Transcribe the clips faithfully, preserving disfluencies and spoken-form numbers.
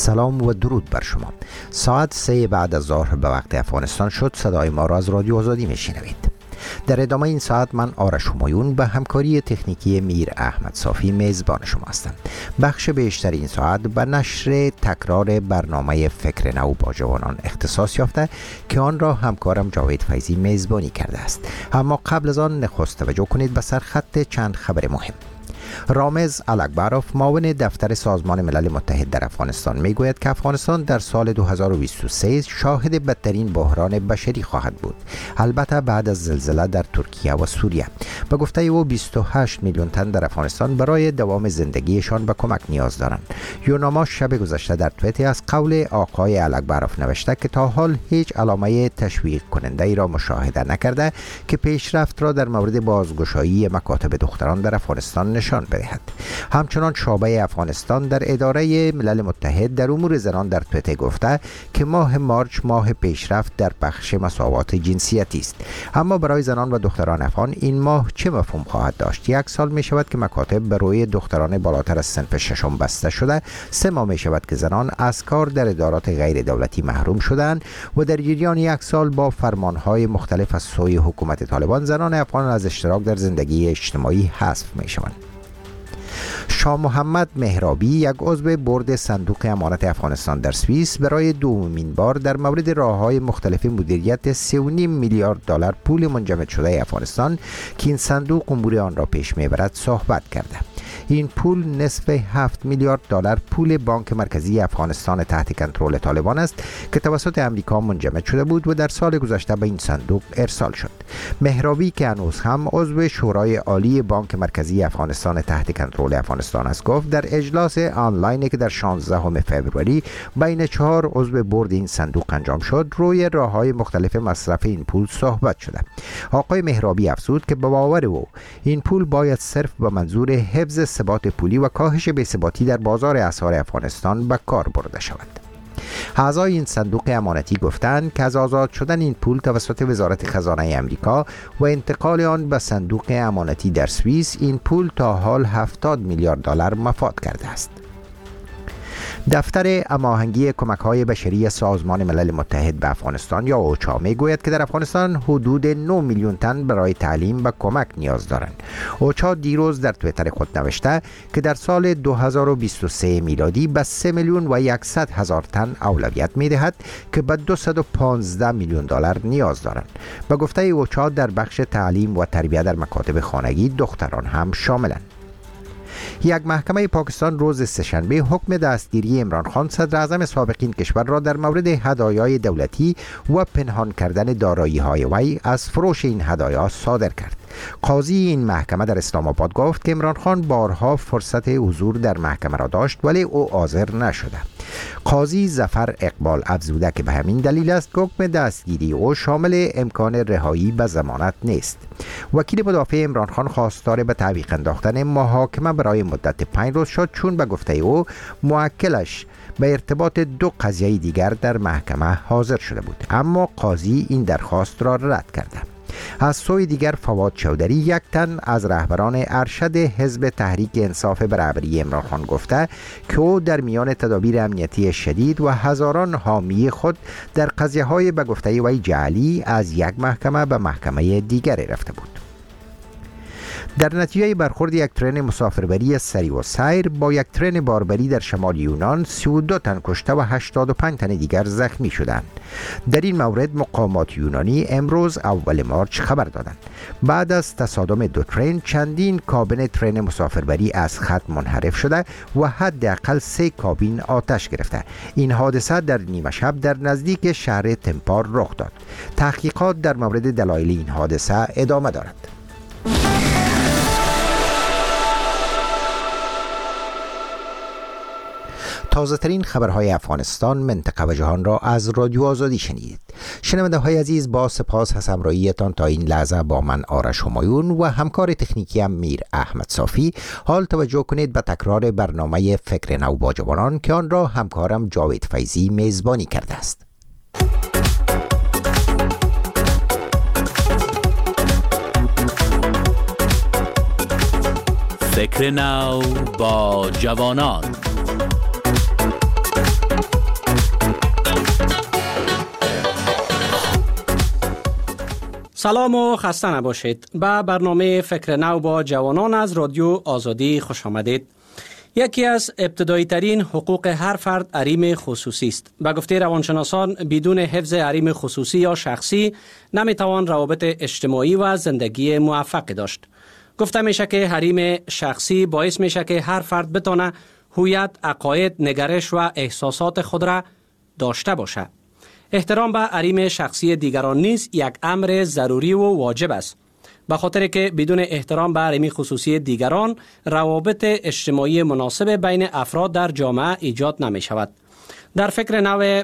سلام و درود بر شما. ساعت سه بعد از ظهر به وقت افغانستان شد. صدای ما را از رادیو آزادی میشنوید. در ادامه این ساعت من آرش همایون به همکاری تکنیکی میر احمد صافی میزبان شما هستم. بخش بیشتر این ساعت به نشر تکرار برنامه فکر نو با جوانان اختصاص یافته که آن را همکارم جاوید فیضی میزبانی کرده است. اما قبل از آن نخست توجه کنید به سرخط چند خبر مهم. رامز الکبروف معاون دفتر سازمان ملل متحد در افغانستان میگوید که افغانستان در سال دو هزار و بیست و سه شاهد بدترین بحران بشری خواهد بود، البته بعد از زلزله در ترکیه و سوریه. به گفته او بیست و هشت میلیون تن در افغانستان برای دوام زندگیشان به کمک نیاز دارند. یوناما شب گذشته در توییتر از قول آقای الکبروف نوشته که تا حال هیچ علامه تشویق کننده ای را مشاهده نکرده که پیشرفت را در مورد بازگشایی مکاتب دختران در افغانستان نشان بدهد. همچنان شعبه افغانستان در اداره ملل متحد در امور زنان در توییتر گفته که ماه مارچ ماه پیشرفت در بخش مساوات جنسیتی است. اما برای زنان و دختران افغان این ماه چه مفهوم خواهد داشت؟ یک سال می شود که مکاتب به روی دختران بالاتر از صنف ششم بسته شده. سه ماه می شود که زنان از کار در ادارات غیر دولتی محروم شدند و در جریان یک سال با فرمانهای مختلف از سوی حکومت طالبان زنان افغان از اشتراک در زندگی اجتماعی حذف می شوند. شاه محمد مهرابی، یک عضو بورد صندوق امانت افغانستان در سوئیس، برای دومین بار در مورد راه‌های مختلف مدیریت سه و نیم میلیارد دلار پول منجمد شده افغانستان که این صندوق امور آن را پیش میبرد صحبت کرده. این پول نصف هفت میلیارد دلار پول بانک مرکزی افغانستان تحت کنترل طالبان است که توسط امریکا منجمد شده بود و در سال گذشته به این صندوق ارسال شد. مهرابی که هنوز هم عضو شورای عالی بانک مرکزی افغانستان تحت کنترل افغانستان است گفت در اجلاس آنلاینی که در شانزدهم فوریه بین چهار عضو بورد این صندوق انجام شد روی راه‌های مختلف مصرف این پول صحبت شده. آقای مهرابی افزود که به باور او این پول باید صرف به منظور حفظ ثبات پولی و کاهش بی‌ثباتی در بازار اسعار افغانستان به کار برده شود. اعضای این صندوق امانتی گفتند که از آزاد شدن این پول توسط وزارت خزانه امریکا و انتقال آن به صندوق امانتی در سوئیس این پول تا حال هفتاد میلیارد دلار مفاد کرده است. دفتر هماهنگی کمک‌های بشری سازمان ملل متحد به افغانستان یا اوچا میگوید که در افغانستان حدود نه میلیون تن برای تعلیم به کمک نیاز دارند. اوچا دیروز در توییتر خود نوشته که در سال دو هزار و بیست و سه میلادی به سه میلیون و صد هزار تن اولویت می‌دهد که به دویست و پانزده میلیون دلار نیاز دارند. به گفته اوچا در بخش تعلیم و تربیت در مکاتب خانگی دختران هم شاملند. یک محکمه پاکستان روز سه‌شنبه حکم دستگیری عمران خان صدر اعظم سابق این کشور را در مورد هدایای دولتی و پنهان کردن دارایی‌های وی از فروش این هدایا صادر کرد. قاضی این محکمه در اسلام آباد گفت که عمران خان بارها فرصت حضور در محکمه را داشت ولی او حاضر نشده. قاضی ظفر اقبال افزوده که به همین دلیل است که حکم دستگیری او شامل امکان رهایی به ضمانت نیست. وکیل مدافع عمران خان خواستار به تعویق انداختن محاکمه برای مدت پنج روز شد چون به گفته او موکلش به ارتباط دو قضیه دیگر در محکمه حاضر شده بود، اما قاضی این درخواست را رد کرده. از سوی دیگر فواد چودری، یک تن از رهبران ارشد حزب تحریک انصاف برابری عمران خان گفته که او در میان تدابیر امنیتی شدید و هزاران حامی خود در قضیه های به گفته وی جعلی از یک محکمه به محکمه دیگری رفته بود. در نتیجه برخورد یک ترن مسافربری سری و سیر با یک ترن باربری در شمال یونان، سی و دو تن کشته و هشتاد و پنج تن دیگر زخمی شدند. در این مورد مقامات یونانی امروز اول مارچ خبر دادند. بعد از تصادم دو ترن چندین کابین ترن مسافربری از خط منحرف شده و حداقل سه کابین آتش گرفته. این حادثه در نیمه شب در نزدیک شهر تمپار رخ داد. تحقیقات در مورد دلایل این حادثه ادامه دارد. تازه ترین خبرهای افغانستان، منطقه و جهان را از رادیو آزادی شنیدید. شنونده های عزیز، با سپاس از همراهیتان تا این لحظه با من آرش همایون و همکار تکنیکی هم میر احمد صافی. حال توجه کنید به تکرار برنامه فکر نو با جوانان که آن را همکارم جاوید فیضی میزبانی کرده است. فکر نو با جوانان. سلام و خسته نباشید. به برنامه فکر نو با جوانان از رادیو آزادی خوش آمدید. یکی از ابتدایی ترین حقوق هر فرد حریم خصوصی است. به گفته روانشناسان بدون حفظ حریم خصوصی یا شخصی نمیتوان روابط اجتماعی و زندگی موفقی داشت. گفته میشه که حریم شخصی باعث میشه که هر فرد بتونه هویت، عقاید، نگرش و احساسات خود را داشته باشه. احترام به حریم شخصی دیگران نیز یک امر ضروری و واجب است. به خاطر که بدون احترام به حریم خصوصی دیگران روابط اجتماعی مناسب بین افراد در جامعه ایجاد نمی شود. در فکر نو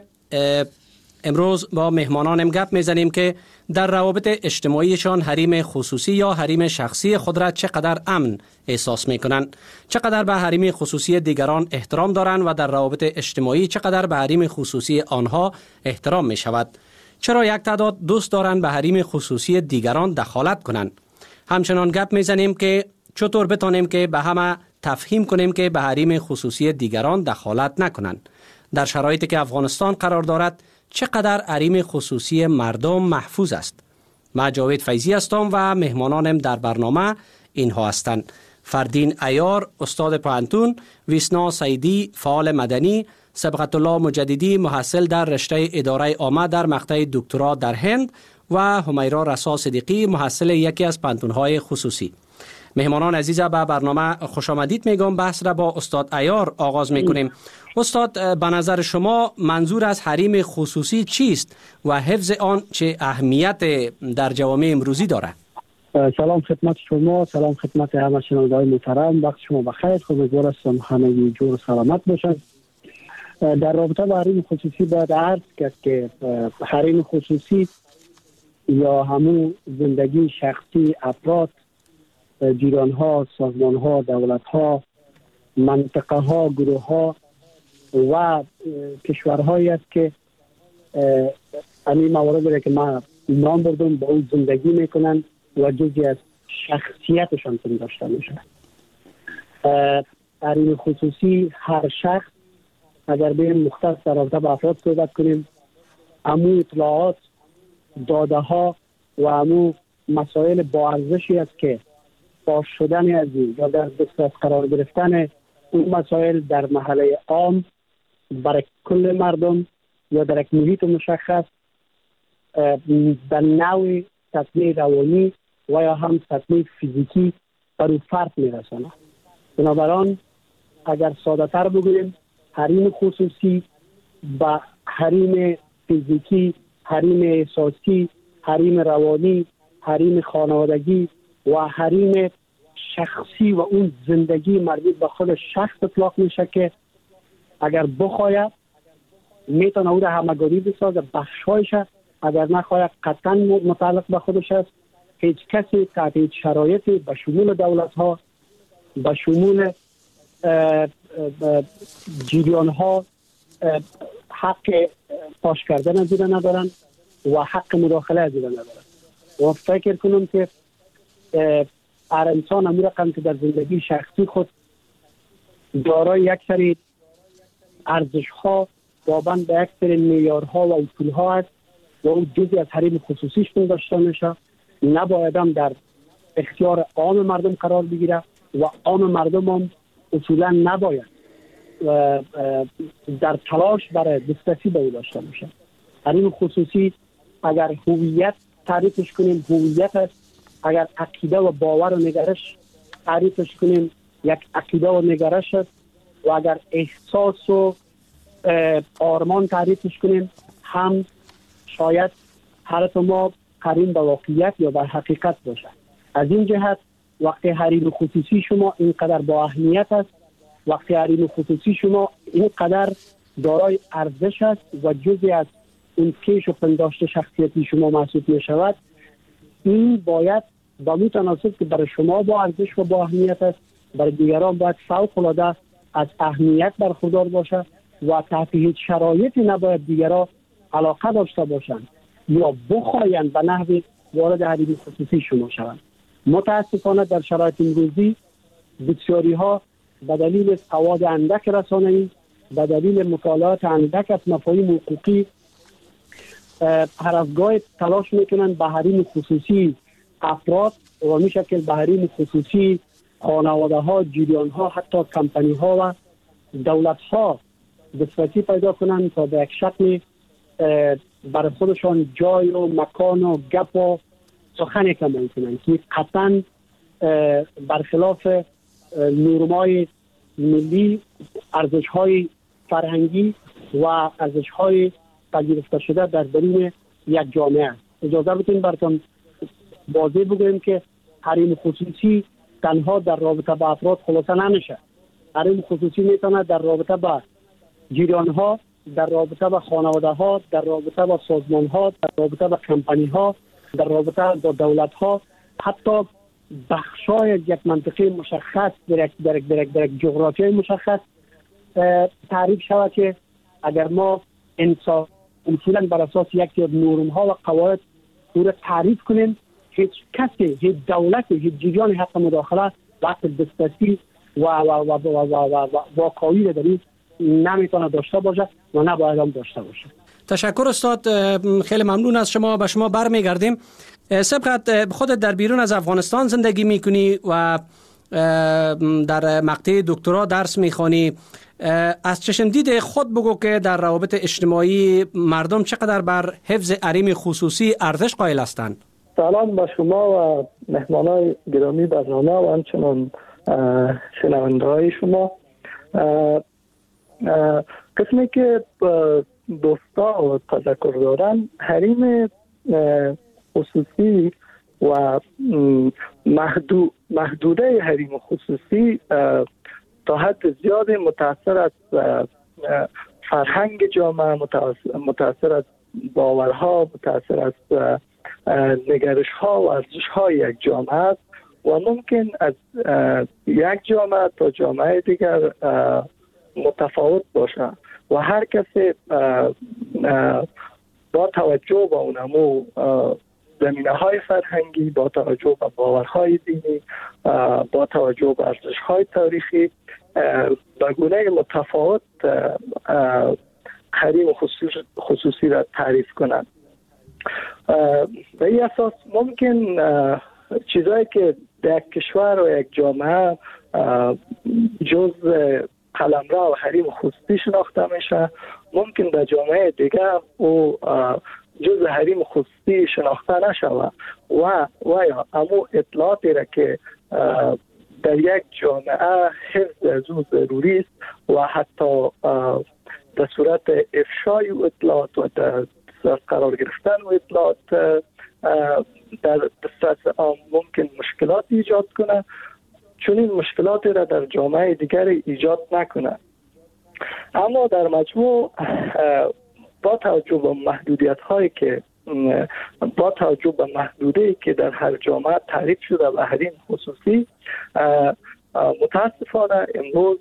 امروز با مهمانانم گپ میزنیم که در روابط اجتماعیشان حریم خصوصی یا حریم شخصی خود را چقدر امن احساس میکنند، چقدر به حریم خصوصی دیگران احترام دارند و در روابط اجتماعی چقدر به حریم خصوصی آنها احترام می شود. چرا یک تعداد دوست دارند به حریم خصوصی دیگران دخالت کنند. همچنان گپ میزنیم که چطور بتانیم که به همه تفهیم کنیم که به حریم خصوصی دیگران دخالت نکنند. در شرایطی که افغانستان قرار دارد چقدر حریم خصوصی مردم محفوظ است. من جاوید فیضی هستم و مهمانانم در برنامه اینها هستند: فردین عیار، استاد پوهنتون، ویسنا سیدی، فعال مدنی، سبقت الله مجددی، محصل در رشته اداره عامه در مقطع دکترا در هند و همیرا رسا صدیقی، محصل یکی از پانتون‌های خصوصی. مهمانان عزیز، به برنامه خوش آمدید میگم. بحث را با استاد عیار آغاز میکنیم. استاد، به نظر شما منظور از حریم خصوصی چیست و حفظ آن چه اهمیت در جوامع امروزی دارد؟ سلام خدمت شما، سلام خدمت همه شنونده‌های محترم. وقت شما بخیر. امیدوارم هستم همه جور سلامت باشند. در رابطه با حریم خصوصی باید عرض کرد که حریم خصوصی یا همون زندگی شخصی افراد، جیران ها، سازمان ها، دولت ها، منطقه ها، گروه ها و کشورهایی است که همین موارد که ما نام بردم با اون زندگی میکنن و جزئی از شخصیتشان داشته میشه. حریم خصوصی هر شخص، اگر به مختص در رابطه با افراد صحبت کنیم، امو اطلاعات، داده ها و امو مسائل با ارزشی است که فاش شدن از این یا در دسترس قرار گرفتن اون مسائل در محله عام برای کل مردم یا در یک محیط مشخص به نوع سطح روانی و یا هم سطح فیزیکی بر اون فرد میرسانه. بنابراین اگر ساده تر بگوییم، حریم خصوصی با حریم فیزیکی، حریم احساسی، حریم روانی، حریم خانوادگی و حریم شخصی و اون زندگی مربوط به خود شخص اطلاق میشه که اگر بخواید میتونه او را همگانی بسازه، بخشایش، اگر نخواهد قطعا متعلق به خودش است. هیچ کسی تحت هیچ شرایطی به شمول دولت ها، به شمول جریان ها حق پاش کردن از این ندارن و حق مداخله از این ندارن. و فکر کنم که هر انسان امور رقم که در زندگی شخصی خود دارای یک سری ارزش ها وابند به یک سری معیارها و اصول ها است و اون جزئی از حریم خصوصیش داشته میشه. نباید هم در اختیار عام مردم قرار بگیره و عام مردم هم اصولا نباید در تلاش برای دسترسی به او داشته باشه. حریم خصوصی اگر هویت تعریفش کنیم، هویت است. اگر عقیده و باور و نگرش تعریفش کنیم، یک عقیده و نگرش است. و اگر احساس و آرمان تعریفش کنیم، هم شاید حالت ما قرین به واقعیت یا به حقیقت باشه. از این جهت وقتی حریم خصوصی شما اینقدر با اهمیت است، وقتی حریم خصوصی شما اینقدر دارای ارزش است و جزئی از این کیش و پنداشت شخصیتی شما محسوب می شود، این باید با متناسب که برای شما با ارزش و با اهمیت است، برای دیگران باید فوق العاده از اهمیت برخوردار باشه و تحت هیچ شرایطی نباید دیگران علاقه داشته باشند یا بخواهند به نحو وارد حریم خصوصی شما شوند. متاسفانه در شرایط امروزی بسیاری ها به دلیل سواد اندک رسانه‌ای، به دلیل مطالعات اندک از مفاهیم حقوقی هر از گاهی تلاش میکنن به حریم خصوصی افراد و می شکل به حریم خصوصی خانواده ها، جریان ها، حتی کمپانی ها و دولت ها دسترسی پیدا کنن تا به یک شکل برای خودشان جای و مکان و گپ و سخن کمال کنن که قطعا برخلاف نورمای ملی، ارزش های فرهنگی و ارزش های پذیرفته شده در درون یک جامعه است. اجازه بدین براتون واضح بگویم که حریم خصوصی تنها در رابطه با افراد خلاصه نمیشه. حریم خصوصی میتونه در رابطه با جریان ها، در رابطه با خانواده ها، در رابطه با سازمان ها، در رابطه با کمپانی ها، در رابطه با دولت ها، حتی بخشای یک منطقه مشخص در یک در یک در یک در یک جغرافیای مشخص تعریف شود که اگر ما انصاف اصولا بر اساس یک نورم ها و قواعد او را تعریف کنیم، هیچ کسی، هیچ دولتی، هیچ جریان حق مداخله وقت دسترسی و و و و و و و واقعی در این نمیتونه داشته باشه و نباید هم داشته باشه. تشکر استاد، خیلی ممنون از شما. به شما برمیگردیم. سبقت خودت در بیرون از افغانستان زندگی میکنی و در مقطع دکترا درس میخوانی. از چشم دید خود بگو که در روابط اجتماعی مردم چقدر بر حفظ حریم خصوصی ارزش قائل هستند؟ سلام به شما و مهمانای گرامی برنامه و همچنان شنونده های شما. قسمی که دوستا تذکر دارن، حریم خصوصی و محدود محدوده حریم خصوصی تا حد زیاد متاثر از فرهنگ جامعه، متاثر از باورها، متاثر از نگرش ها و ارزش های یک جامعه است و ممکن از یک جامعه تا جامعه دیگر متفاوت باشه و هر کسی با توجه به اونمو زمینه های فرهنگی، با توجه به باورهای دینی، با توجه به ارزش های تاریخی به گونه متفاوت حریم خصوصی, خصوصی را تعریف کنند. به این اساس ممکن چیزایی که در یک کشور و یک جامعه جز قلمرو و حریم خصوصی شناخته میشه، ممکن در جامعه دیگه او جز حریم خصوصی شناخته نشود و و یا امو اطلاعاتی را که در یک جامعه حفظ از او ضروری است و حتی در صورت افشای اطلاعات و در قرار گرفتن و اطلاعات در دسترس عام ممکن مشکلات ایجاد کنه، چون این مشکلاتی را در جامعه دیگر ایجاد نکنه. اما در مجموع با توجه به محدودیت هایی که با توجه به محدوده‌ای که در هر جامعه تعریف شده به حریم خصوصی، متاسفانه امروز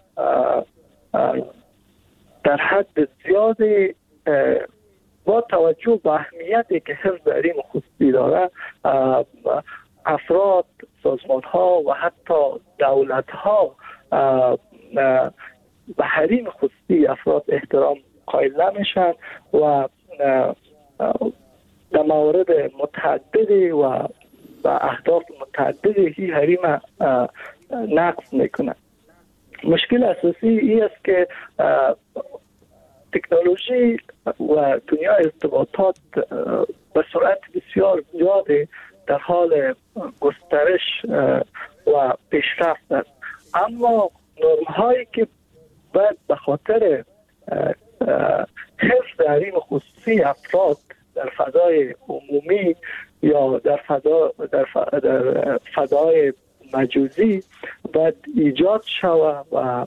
در حد زیادی با توجه به اهمیتی که حفظ حریم خصوصی داره، افراد، سازمان ها و حتی دولت ها به حریم خصوصی افراد احترام قائل نمیشن و در موارد متعددی و به اهداف متعددی هی حریم نقض میکنن. مشکل اساسی این است که تکنولوژی و دنیا ارتباطات به سرعت بسیار زیادی در حال گسترش و پیشرفت است، اما نرم هایی که باید به خاطر حفظ حریم خصوصی افراد در فضای عمومی یا در فضا در, ف... در فضای مجازی باید ایجاد شود و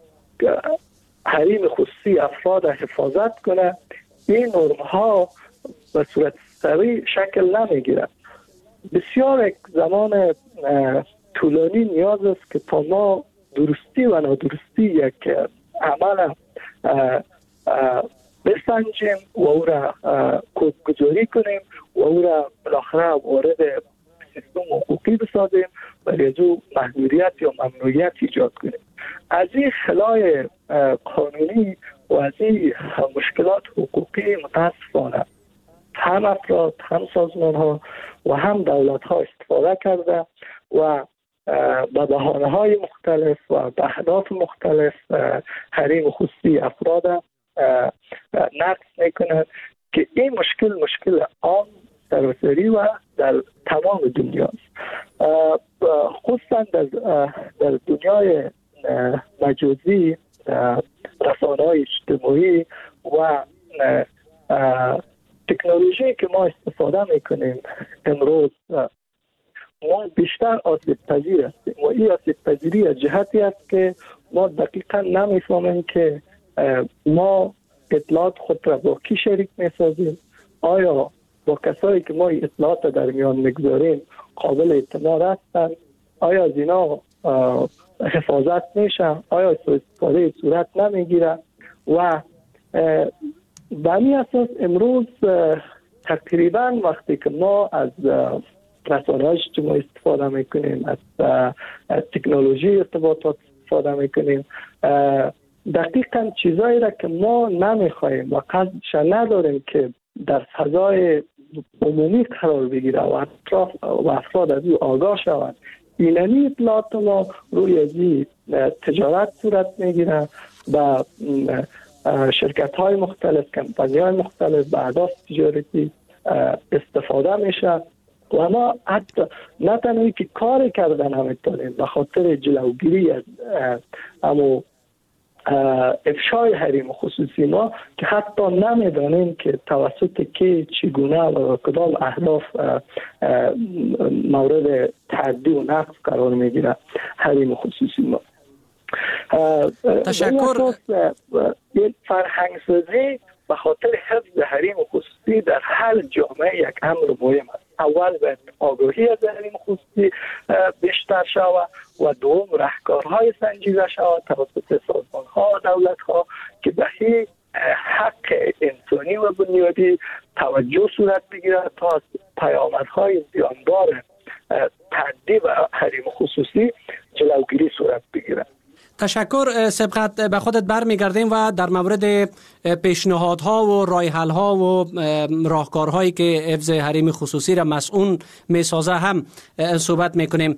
حریم خصوصی افراد حفاظت کنه، این نرم ها به صورت سریع شکل نمیگیرد. بسیار یک زمان طولانی نیاز است که تا ما درستی و نادرستی یک عمل بسنجیم و او را کدگذاری کنیم و او را بالاخره وارد سیستم حقوقی بسازیم و از او محدودیت یا ممنوعیت ایجاد کنیم. از این خلای قانونی و از این مشکلات حقوقی متاسفانه هم افراد، هم سازمان ها و هم دولت ها استفاده کرده و به بهانه های مختلف و به اهداف مختلف حریم خصوصی افراد نقض میکنند که این مشکل مشکل عام سراسری و در تمام دنیاست. خصوصا در, در دنیای مجازی، رسانه‌های اجتماعی و تکنولوژی که ما استفاده میکنیم امروز، ما بیشتر آسیب پذیر هستیم و این آسیب پذیری از جهتی است که ما دقیقا نمیفهمیم که ما اطلاعات خود را با کی شریک میسازیم، آیا با کسایی که ما اطلاعات در میان میگذاریم قابل اعتماد هستند، آیا از اینا حفاظت میشن، آیا سوء استفاده صورت نمیگیره و به این اساس امروز تقریبا وقتی که ما از رسانه‌های اجتماعی استفاده میکنیم، از تکنولوژی ارتباطات استفاده میکنیم، دقیقاً چیزایی را که ما نمیخوایم و قصدش نداریم که در فضای عمومی قرار بگیره و اطراف و افراد از او آگاه شوند، اینمی اطلاعات ما روی ازی تجارت صورت میگیره، با شرکت های مختلف، کمپانی های مختلف به اهداف تجارتی استفاده میشه و ما حتی نه تنهایی که کار کردن نمیتونیم به خاطر جلوگیری از امو افشای حریم خصوصی ما که حتی نمیدانیم که توسط که چگونه و کدام اهداف مورد تعدی و نقض قرار میگیره حریم خصوصی ما. تشکر. یک فرهنگ سازی به خاطر حفظ حریم خصوصی در هر جامعه یک امر مهم است. اول باید آگاهی از حریم خصوصی بیشتر شود و دوم راهکارهای سنجیده شود توسط سازمان‌ها و دولت‌ها که به این حق انسانی و بنیادی توجه صورت بگیرد تا از پیامدهای زیانبار تعدی و حریم خصوصی جلوگیری صورت بگیرد. تشکر. سبقت به خودت برمیگردیم و در مورد پیشنهادها و راه حل‌ها و راهکارهایی که حفظ حریم خصوصی را مسئول میسازه هم صحبت میکنیم.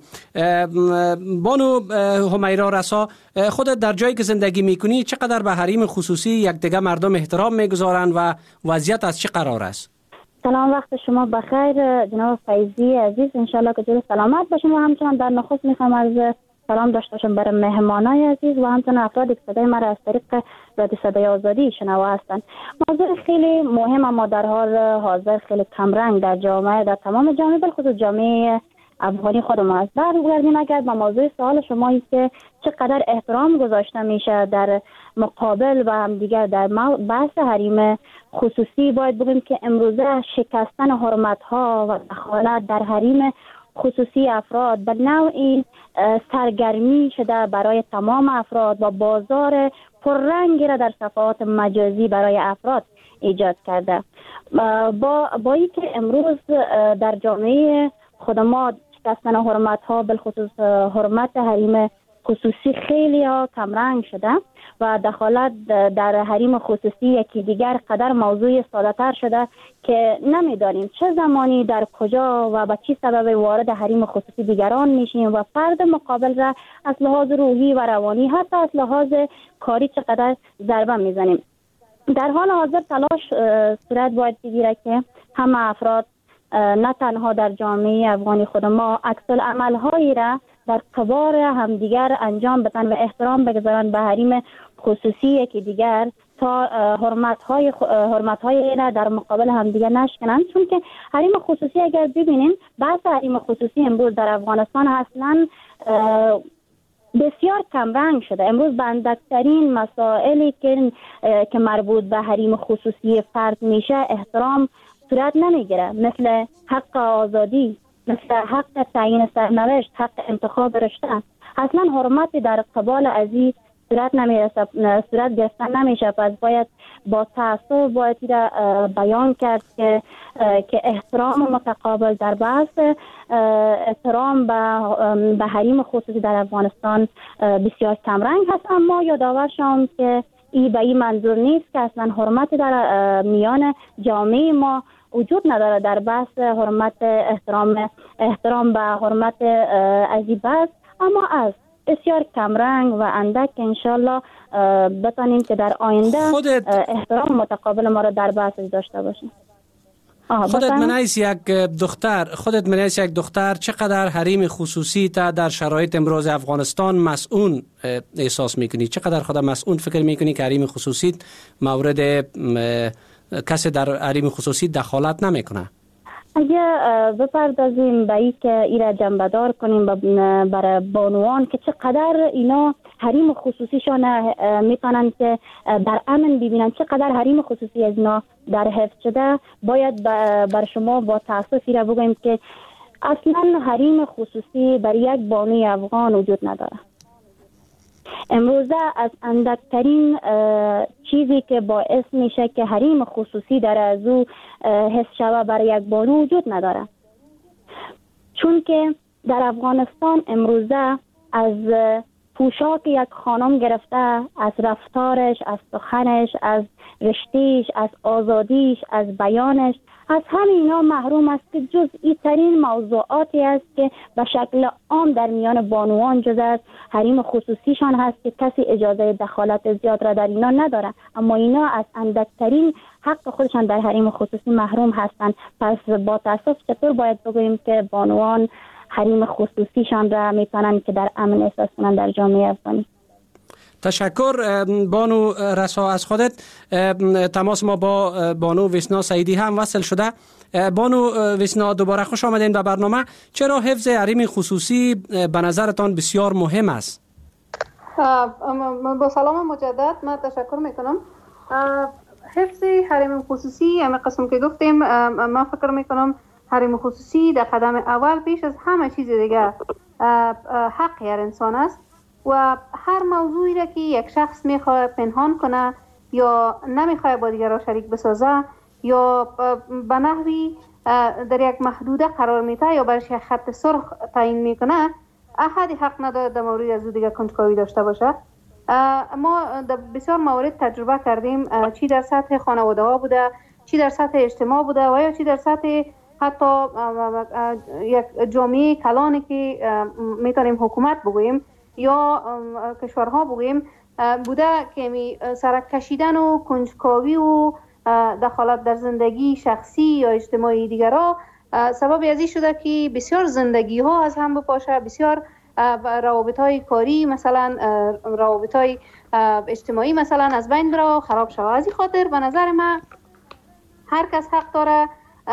بانو همیرا رسا، خودت در جایی که زندگی میکنی چقدر به حریم خصوصی یکدیگر مردم احترام میگذارند و وضعیت از چه قرار است؟ سلام، وقت شما بخیر جناب فیضی عزیز، انشالله که جور سلامت باشیم و همچنان در نخست میخوام از سلام داشته باشم برای مهمانای عزیز و همچنان افرادی که صدای ما را از طریق رادیو صدای آزادی شنوا هستند. موضوع خیلی مهم اما در حال حاضر خیلی کمرنگ در جامعه، در تمام جامعه، بلخصوص جامعه افغانی خود ما است. برگردیم اگر به موضوع سوال شما است که چقدر احترام گذاشته میشه در مقابل و هم دیگر در بحث حریم خصوصی، باید بگیم که امروزه شکستن حرمت‌ها و دخالت در حریم خصوصی افراد به نوعی سرگرمی شده برای تمام افراد و بازار پررنگی را در صفحات مجازی برای افراد ایجاد کرده. با با اینکه امروز در جامعه خود ما شکستن حرمت ها بالخصوص حرمت حریم خصوصی خیلی ها کمرنگ شده و دخالت در حریم خصوصی یکی دیگر قدر موضوع ساده تر شده که نمیدانیم چه زمانی در کجا و به چه سبب وارد حریم خصوصی دیگران میشیم و فرد مقابل را از لحاظ روحی و روانی حتی از لحاظ کاری چقدر ضربه میزنیم. در حال حاضر تلاش صورت باید بگیره که همه افراد نه تنها در جامعه افغانی خود ما عکس العمل هایی را در قبار همدیگر انجام بدن و احترام بگذارن به حریم خصوصی یکی دیگر تا حرمت های حرمت های را در مقابل همدیگر نشکنن، چون که حریم خصوصی اگر ببینین بحث حریم خصوصی امروز در افغانستان اصلا بسیار کمرنگ شده. امروز به اندکترین مسائلی که که مربوط به حریم خصوصی فرد میشه احترام صورت نمیگیره، مثل حق آزادی، مثل حق تعیین سرنوشت، حق انتخاب رشته. اصلا حرمتی در قبال ازی صورت نمیرسه، صورت گرفتن نمیشه. پس باید با تعصب باید را بیان کرد که که احترام متقابل در بحث احترام به به حریم خصوصی در افغانستان بسیار کمرنگ هست. اما یادآور شم که این به این منظور نیست که اصلا حرمت در میان جامعه ما وجود نداره در بحث حرمت احترام احترام به حرمت عجیب است، اما از بسیار کمرنگ و اندک انشالله بتانیم که در آینده خودت احترام متقابل ما را در بحث داشته باشیم. خودت منیس یک دختر خودت منیس یک دختر چقدر حریم خصوصی تا در شرایط امروز افغانستان مسئول احساس میکنی؟ چقدر خود مسئول فکر میکنی که حریم خصوصی مورد کسی در حریم خصوصی دخالت نمیکنه؟ اگه بپردازیم به این که ای را جنبدار کنیم برای بانوان که چقدر اینا حریم خصوصیشان میتونن که در امن ببینن، چقدر حریم خصوصی از اینا در حفظ شده، باید بر شما با تاسف را بگویم که اصلا حریم خصوصی برای یک بانوی افغان وجود نداره. امروزه از اندکترین چیزی که باعث میشه که حریم خصوصی در از او حس شوه برای یک بانو وجود نداره، چون که در افغانستان امروزه از پوشاک یک خانم گرفته، از رفتارش، از سخنش، از رشتهش، از آزادیش، از بیانش، از همه اینا محروم است که جزئی ترین موضوعاتی است که به شکل عام در میان بانوان جز از حریم خصوصیشان هست که کسی اجازه دخالت زیاد را در اینا نداره، اما اینا از اندکترین حق خودشان در حریم خصوصی محروم هستند. پس با تاسف چطور باید بگوییم که بانوان حریم خصوصیشان را میتونن که در امن احساس کنن در جامعه افغانی؟ تشکر بانو رسا از خودت. تماس ما با بانو ویسنا سعیدی هم وصل شده. بانو ویسنا دوباره خوش آمدین به برنامه. چرا حفظ حریم خصوصی به نظرتان بسیار مهم است؟ با سلام مجدد من تشکر میکنم. حفظ حریم خصوصی همه قسم که گفتیم، من فکر میکنم حریم خصوصی در قدم اول پیش از همه چیز دیگه حق هر انسان است و هر موضوعی را که یک شخص میخواد پنهان کنه یا نمیخواد با دیگران شریک بسازه یا به نحوی در یک محدوده قرار میده یا برش یک خط سرخ تعیین میکنه، احد حق نداره در مورد از او دیگه کنجکاوی داشته باشه. ما در بسیار موارد تجربه کردیم، چی در سطح خانواده ها بوده، چی در سطح اجتماع بوده و یا چی در سطح حتی یک جامعه کلانی که میتونیم حکومت بگوییم یا کشورها بگوییم بوده که می سرک کشیدن و کنجکاوی و دخالت در زندگی شخصی یا اجتماعی دیگرها سبب ازی شده که بسیار زندگی ها از هم بپاشه، بسیار روابط های کاری مثلا روابط های اجتماعی مثلا از بین بره و خراب شود. از این خاطر به نظر من هر کس حق داره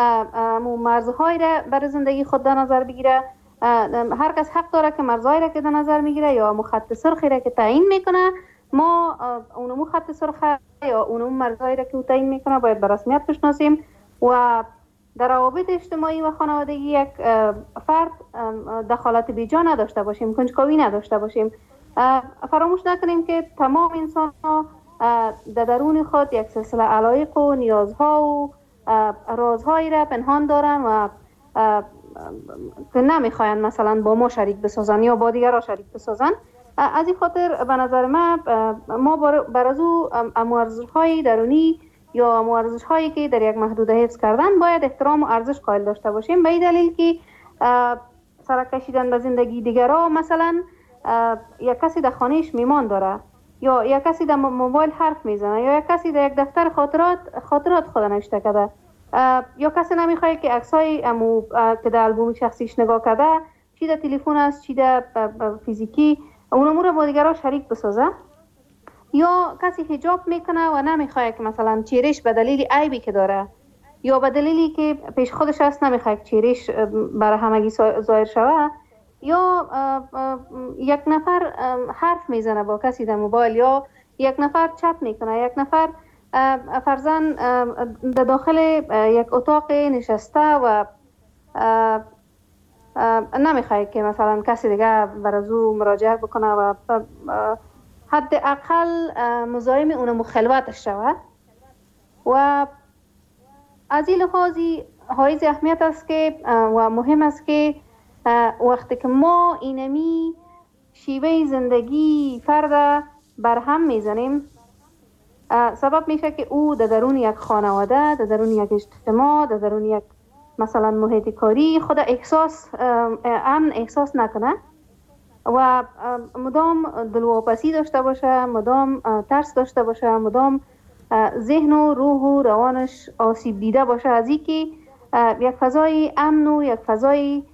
مرزهای را برای زندگی خود در نظر بگیره، هر کس حق داره که مرزهای را که در نظر میگیره یا خط سرخی را که تعیین میکنه، ما اونمو خط سرخ یا اونمو مرزهای را که او تعیین میکنه باید به رسمیت بشناسیم و در روابط اجتماعی و خانوادگی یک فرد دخالت بیجا نداشته باشیم، کنجکاوی نداشته باشیم. فراموش نکنیم که تمام انسان ها در درون خود یک سلسله علایق و نیازها و رازهایی را پنهان دارن و که نمیخواین مثلا با ما شریک بسازن یا با دیگرها شریک بسازن. از این خاطر به نظر من ما بر از او ارزش‌های درونی یا ارزش‌هایی که در یک محدوده حفظ کردن باید احترام و ارزش قائل داشته باشیم، به این دلیل که سرک کشیدن به زندگی دیگرها، مثلا یک کسی در خانهش میمان داره یا یک کسی در موبایل حرف میزنه یا یک کسی در یک دفتر خاطرات خاطرات خود نوشته کرده یا کسی نمیخواد که عکسای امو که در البوم شخصیش نگاه کرده چی در تلفن است چی در فیزیکی اون امور با دیگرها شریک بسازه، یا کسی حجاب میکنه و نمیخواد که مثلا چهرهش به دلیل عیبی که داره یا به دلیلی که پیش خودش هست نمیخواد چهرهش برای همگی ظاهر شوه، یا یک نفر حرف میزنه با کسی در موبایل یا یک نفر چت میکنه، یک نفر فرضاً در داخل یک اتاق نشسته و نمیخواد که مثلا کسی دیگه بر از او مراجعه بکنه و حداقل مزاحم اون مخالفتش شود. و از این لحاظی حائز اهمیت است که و مهم است که وقتی که ما اینمی شیوه زندگی فرد بر هم میزنیم سبب میشه که او در درون یک خانواده، در درون یک اجتماع، در درون یک مثلا محیط کاری خود احساس امن احساس نکنه و مدام دلواپسی داشته باشه، مدام ترس داشته باشه، مدام ذهن و روح و روانش آسیب دیده باشه از اینکه یک فضای امن و یک فضای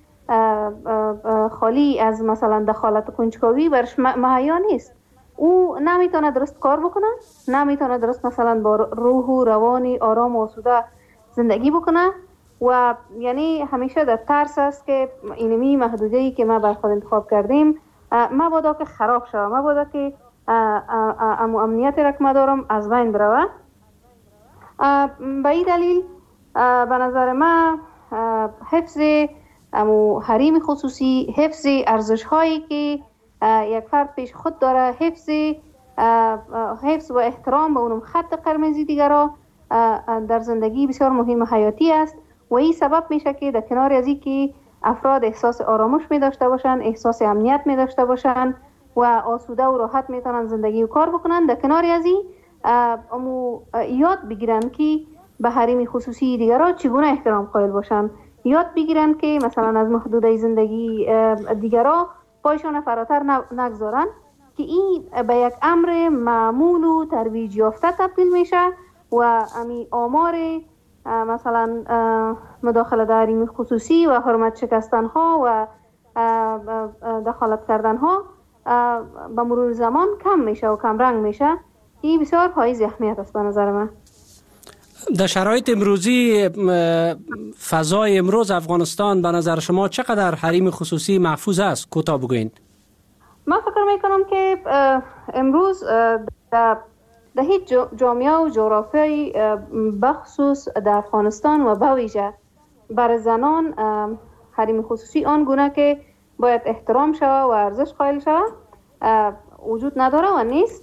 خالی از مثلا دخالت کنجکاوی برش مهیا نیست. او نمیتونه درست کار بکنه، نمیتونه درست مثلا با روح و روانی آرام و آسوده زندگی بکنه و یعنی همیشه در ترس است که اینمی محدوده‌ای که ما بر خود انتخاب کردیم مبادا که خراب شود، مبادا که امو امنیت را که ما دارم از بین بروه. به این دلیل به نظر ما حفظ امو حریم خصوصی، حفظ ارزش هایی که یک فرد پیش خود داره، حفظ حفظ و احترام به اونم خط قرمزی دیگرها در زندگی بسیار مهم و حیاتی است و این سبب میشه که در کنار از این که افراد احساس آرامش می داشته باشند، احساس امنیت می داشته باشند و آسوده و راحت میتونن زندگی و کار بکنن، در کنار از این امو یاد بگیرن که به حریم خصوصی دیگرها چگونه احترام قائل باشن، یاد بگیرن که مثلا از محدوده زندگی دیگرها پایشان فراتر نگذارن که این به یک امر معمول و ترویج یافته تبدیل میشه و امی آمار مثلا مداخله در حریم خصوصی و حرمت شکستن ها و دخالت کردن ها به مرور زمان کم میشه و کم رنگ میشه. این بسیار پاییز اهمیت است به نظر من. در شرایط امروزی فضای امروز افغانستان به نظر شما چقدر حریم خصوصی محفوظ است؟ کوتاه بگوین. من فکر میکنم که امروز در در هیچ جامعه و جغرافیایی بخصوص در افغانستان و به ویژه بر زنان حریم خصوصی آن گونه که باید احترام شود و ارزش قائل شود وجود نداره و نیست.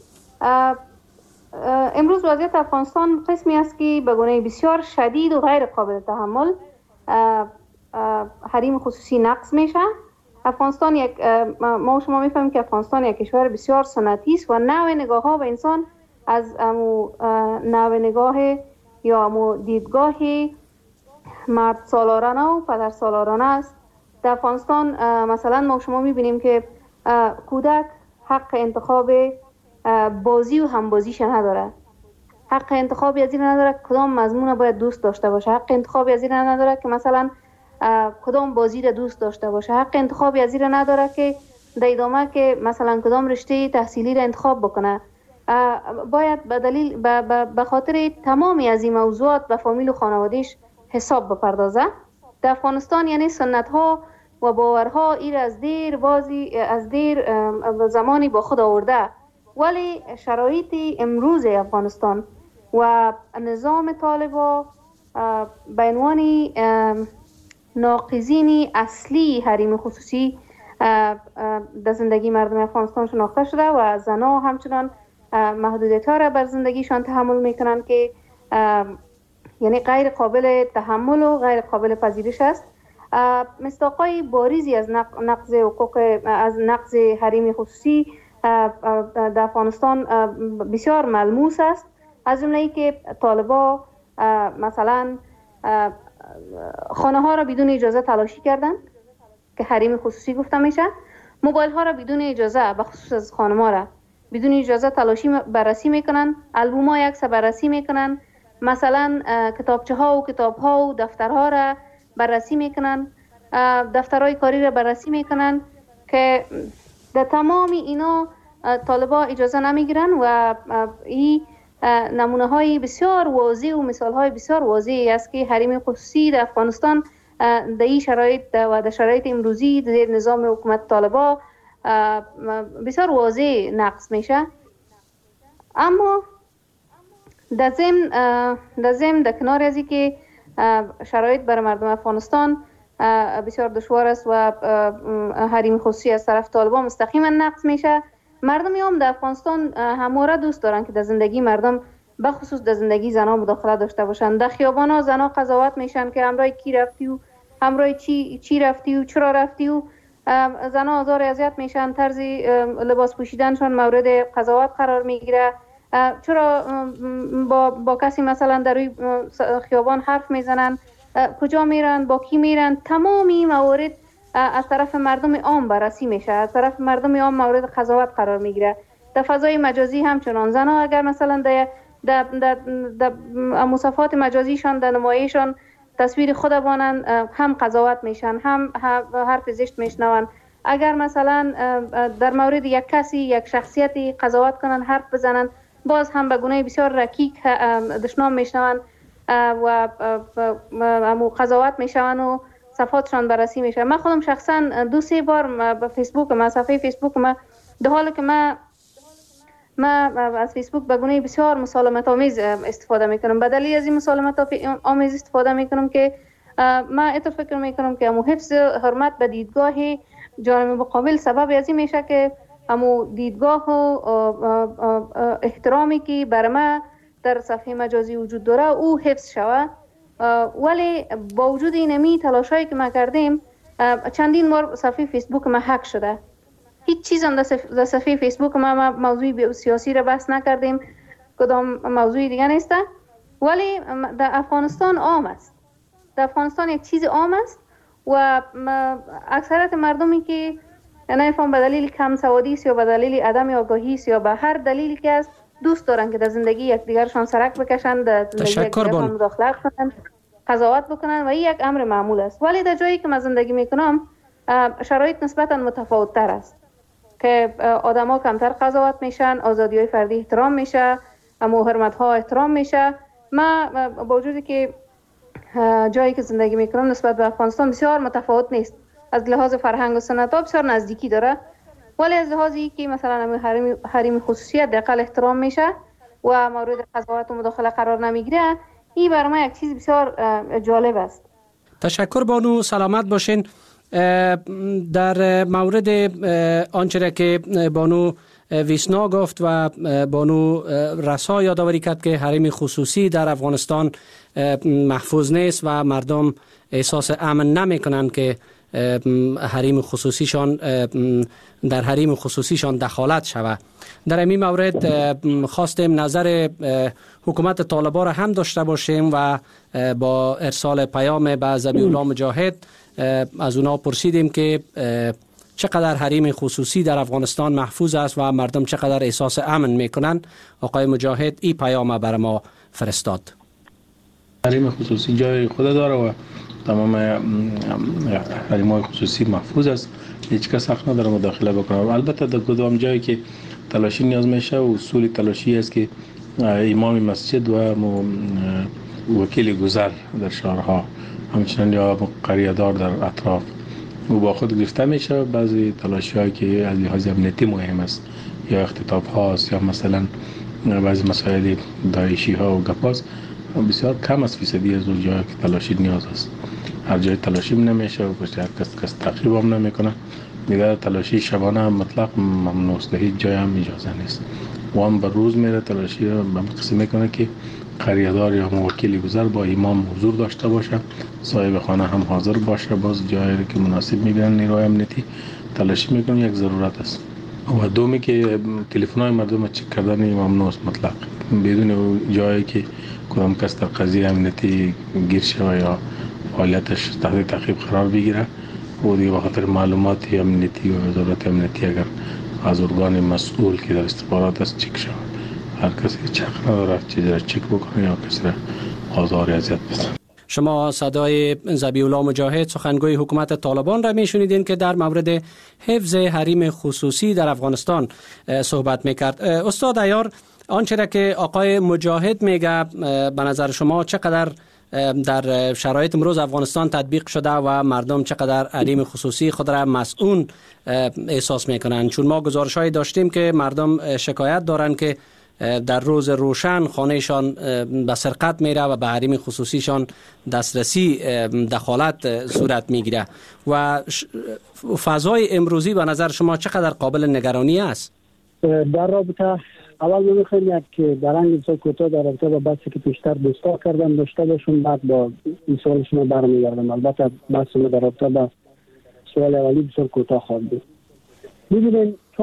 امروز وضعیت افغانستان قسمی است که به گونه بسیار شدید و غیر قابل تحمل حریم خصوصی نقض میشه. افغانستان یک ما شما میفهمیم که افغانستان یک کشور بسیار سنتی است و نوع نگاه ها به انسان از امو نوع نگاه یا امو دیدگاه مرد سالارانه و پدر سالارانه است. در افغانستان مثلا ما شما میبینیم که کودک حق انتخاب بازی و همبازیش نداره، حق انتخابی از این نداره کدام مضمون باید دوست داشته باشه، حق انتخابی از این نداره که مثلا کدام بازی را دوست داشته باشه، حق انتخابی از این نداره که در ادامه که مثلا کدام رشته تحصیلی را انتخاب بکنه. باید به دلیل به خاطر تمامی از این موضوعات به فامیل و خانوادهش حساب بپردازه. در افغانستان یعنی سنت ها و باورها این از دیر بازی از دیر زمانی با خود آورده، ولی شرایط امروز افغانستان و نظام طالبان به عنوان ناقضین اصلی حریم خصوصی در زندگی مردم افغانستان شناخته شده و زنها همچنان محدودیت ها را بر زندگیشان تحمل میکنند که یعنی غیر قابل تحمل و غیر قابل پذیرش است. مصداقای باریزی از نقض حقوق از نقض حریم خصوصی در افغانستان بسیار ملموس است، از جمله ای که طالبان مثلا خانه ها را بدون اجازه تلاشی کردن که حریم خصوصی گفته میشه، موبایل ها را بدون اجازه به خصوص از خانم را بدون اجازه تلاشی بررسی میکنن، البوم ها یک بررسی میکنن، مثلا کتابچه ها و کتاب ها و دفترها را بررسی میکنن، دفترهای کاری را بررسی میکنن که در تمام اینا طالبان اجازه نمیگیرن و این نمونه های بسیار واضح و مثال های بسیار واضحی است که حریم خصوصی در افغانستان در این شرایط و در شرایط امروزی در نظام حکومت طالبان بسیار واضح نقض میشه. اما در ضمن در ضمن در کنار از اینکه شرایط برای مردم افغانستان بسیار دشوار است و حریم خصوصی از طرف طالبان مستقیما نقض میشه، مردمی هم در افغانستان همواره دوست دارن که در زندگی مردم به خصوص در زندگی زنها مداخله داشته باشن. در خیابانا زنها قضاوت میشن که همراه کی رفتی و همراه چی چی رفتی و چرا رفتی و زنها آزار اذیت میشن، طرز لباس پوشیدنشان مورد قضاوت قرار میگیره، چرا با, با کسی مثلا در روی خیابان حرف میزنن، کجا میرن، با کی میرن، تمام این موارد از طرف مردم عام بررسی میشه، از طرف مردم عام مورد قضاوت قرار میگیره. در فضای مجازی همچنان زنها اگر مثلا در در در مصافحات مجازیشان در نمایشان تصویر خود بانن هم قضاوت میشن، هم حرف زشت میشنون. اگر مثلا در مورد یک کسی یک شخصیتی قضاوت کنن، حرف بزنن، باز هم به گونه بسیار رکیک دشنام میشنون و قضاوت میشون و صفحاتشان بررسی میشه. من خودم شخصا دو سه بار به فیسبوک ما صفحه فیسبوک ما در حالی که ما ما از فیسبوک به گونه بسیار مسالمت آمیز استفاده میکنم، به دلیل از این مسالمت آمیز استفاده میکنم که ما اتفاق فکر میکنم که امو حفظ حرمت به دیدگاه جانب مقابل سبب از این میشه که امو دیدگاه و احترامی که بر ما در صفحه مجازی وجود داره او حفظ شود. ولی با وجود اینمی تلاشایی که ما کردیم چندین بار صفحه فیسبوک ما هک شده. هیچ چیز هم در صفحه فیسبوک ما موضوع سیاسی را بحث نکردیم، کدام موضوع دیگه نیست. ولی در افغانستان عام است، در افغانستان یک چیز عام است و اکثریت مردمی که نمیفهم به دلیل کم سوادی است یا به دلیل عدم آگاهی است یا به هر دلیلی که است دوست دارن که در زندگی یکدیگرشان سرک بکشن، در زندگی یکدیگرشان مداخله کنن، قضاوت بکنن و این یک امر معمول است. ولی در جایی که من زندگی میکنم شرایط نسبتا متفاوت تر است که آدما کمتر قضاوت میشن، آزادی های فردی احترام میشه، اما حرمت ها احترام میشه. ما با وجودی که جایی که زندگی میکنم نسبت به افغانستان بسیار متفاوت نیست، از لحاظ فرهنگ و سنت ها بسیار نزدیکی داره، ولی از لحاظی که مثلا حریم حریم خصوصیت دقیق احترام میشه و مورد قضاوت و مداخله قرار نمیگیره، این برای ما یک چیز بسیار جالب است. تشکر بانو، سلامت باشین. در مورد آنچه که بانو ویسنا گفت و بانو رسا یادآوری کرد که حریم خصوصی در افغانستان محفوظ نیست و مردم احساس امن نمی کنند که حریم خصوصیشان در حریم خصوصیشان دخالت شود. در این مورد خواستیم نظر حکومت طالبان را هم داشته باشیم و با ارسال پیام به ذبیح الله مجاهد از اونا پرسیدیم که چقدر حریم خصوصی در افغانستان محفوظ است و مردم چقدر احساس امن میکنن. آقای مجاهد این پیام بر ما فرستاد. حریم خصوصی جای خود داره و تمام حریم‌های خصوصی محفوظ است، هیچ کس حق نداره مداخله بکنه. البته در کدام جایی که تلاشی نیاز میشه و اصول تلاشی است که امام مسجد و وکیل گذر در شهرها همچنین یا قریه‌دار در اطراف او با خود گرفته میشه. بعضی تلاشی هایی که از لحاظ امنیتی مهم است یا اختطاف هاست یا مثلا بعضی مسائل داعشی ها و گپاست بسیار کم از فیصدی از اون جایی که تلاشی نیاز است. هر جای تلاشی نمیشه و پشت هر کس کس تعقیب هم نمیکنه. دیگه تلاشی شبانه هم مطلق ممنوع است، هیچ جای هم اجازه نیست. و هم بر روز میره تلاشی رو به قسم میکنه که قریه‌دار یا موکل گذر با امام حضور داشته باشه، صاحب خانه هم حاضر باشه، باز جایی که مناسب میبینن نیروی امنیتی تلاشی میکنن، یک ضرورت است. و دومی که تلفن‌های مردم چک کردن ممنوع است مطلق، بدون جایی که کدام کس در قضیه امنیتی گیر شود یا فعالیتش تحت تعقیب قرار بگیره و دیگه بخاطر معلومات امنیتی و وزارت امنیتی اگر از ارگان مسئول که در استخبارات است چک شود، هر کسی چک نداره چیزی را چک بکنه یا کسی را آزار اذیت بده. شما صدای ذبیح الله مجاهد سخنگوی حکومت طالبان را میشنیدین که در مورد حفظ حریم خصوصی در افغانستان صحبت میکرد. استاد عیار، آنچه را که آقای مجاهد میگه به نظر شما چقدر در شرایط امروز افغانستان تطبیق شده و مردم چقدر حریم خصوصی خود را مسئول احساس میکنن؟ چون ما گزارش‌هایی داشتیم که مردم شکایت دارن که در روز روشن خانهشان به سرقت میره و به حریم خصوصیشان دسترسی دخالت صورت میگیره و فضای امروزی به نظر شما چقدر قابل نگرانی است؟ در رابطه اول من میخوایم یک درنگ بسیار کوتاه در رابطه با بحثی که پیشتر دوستا کردن داشته باشون، بعد با این سوال شما برمیگردم. البته بحث ما در رابطه با سوال اولی بسیار کوتاه خواهد بود. ببینید چرا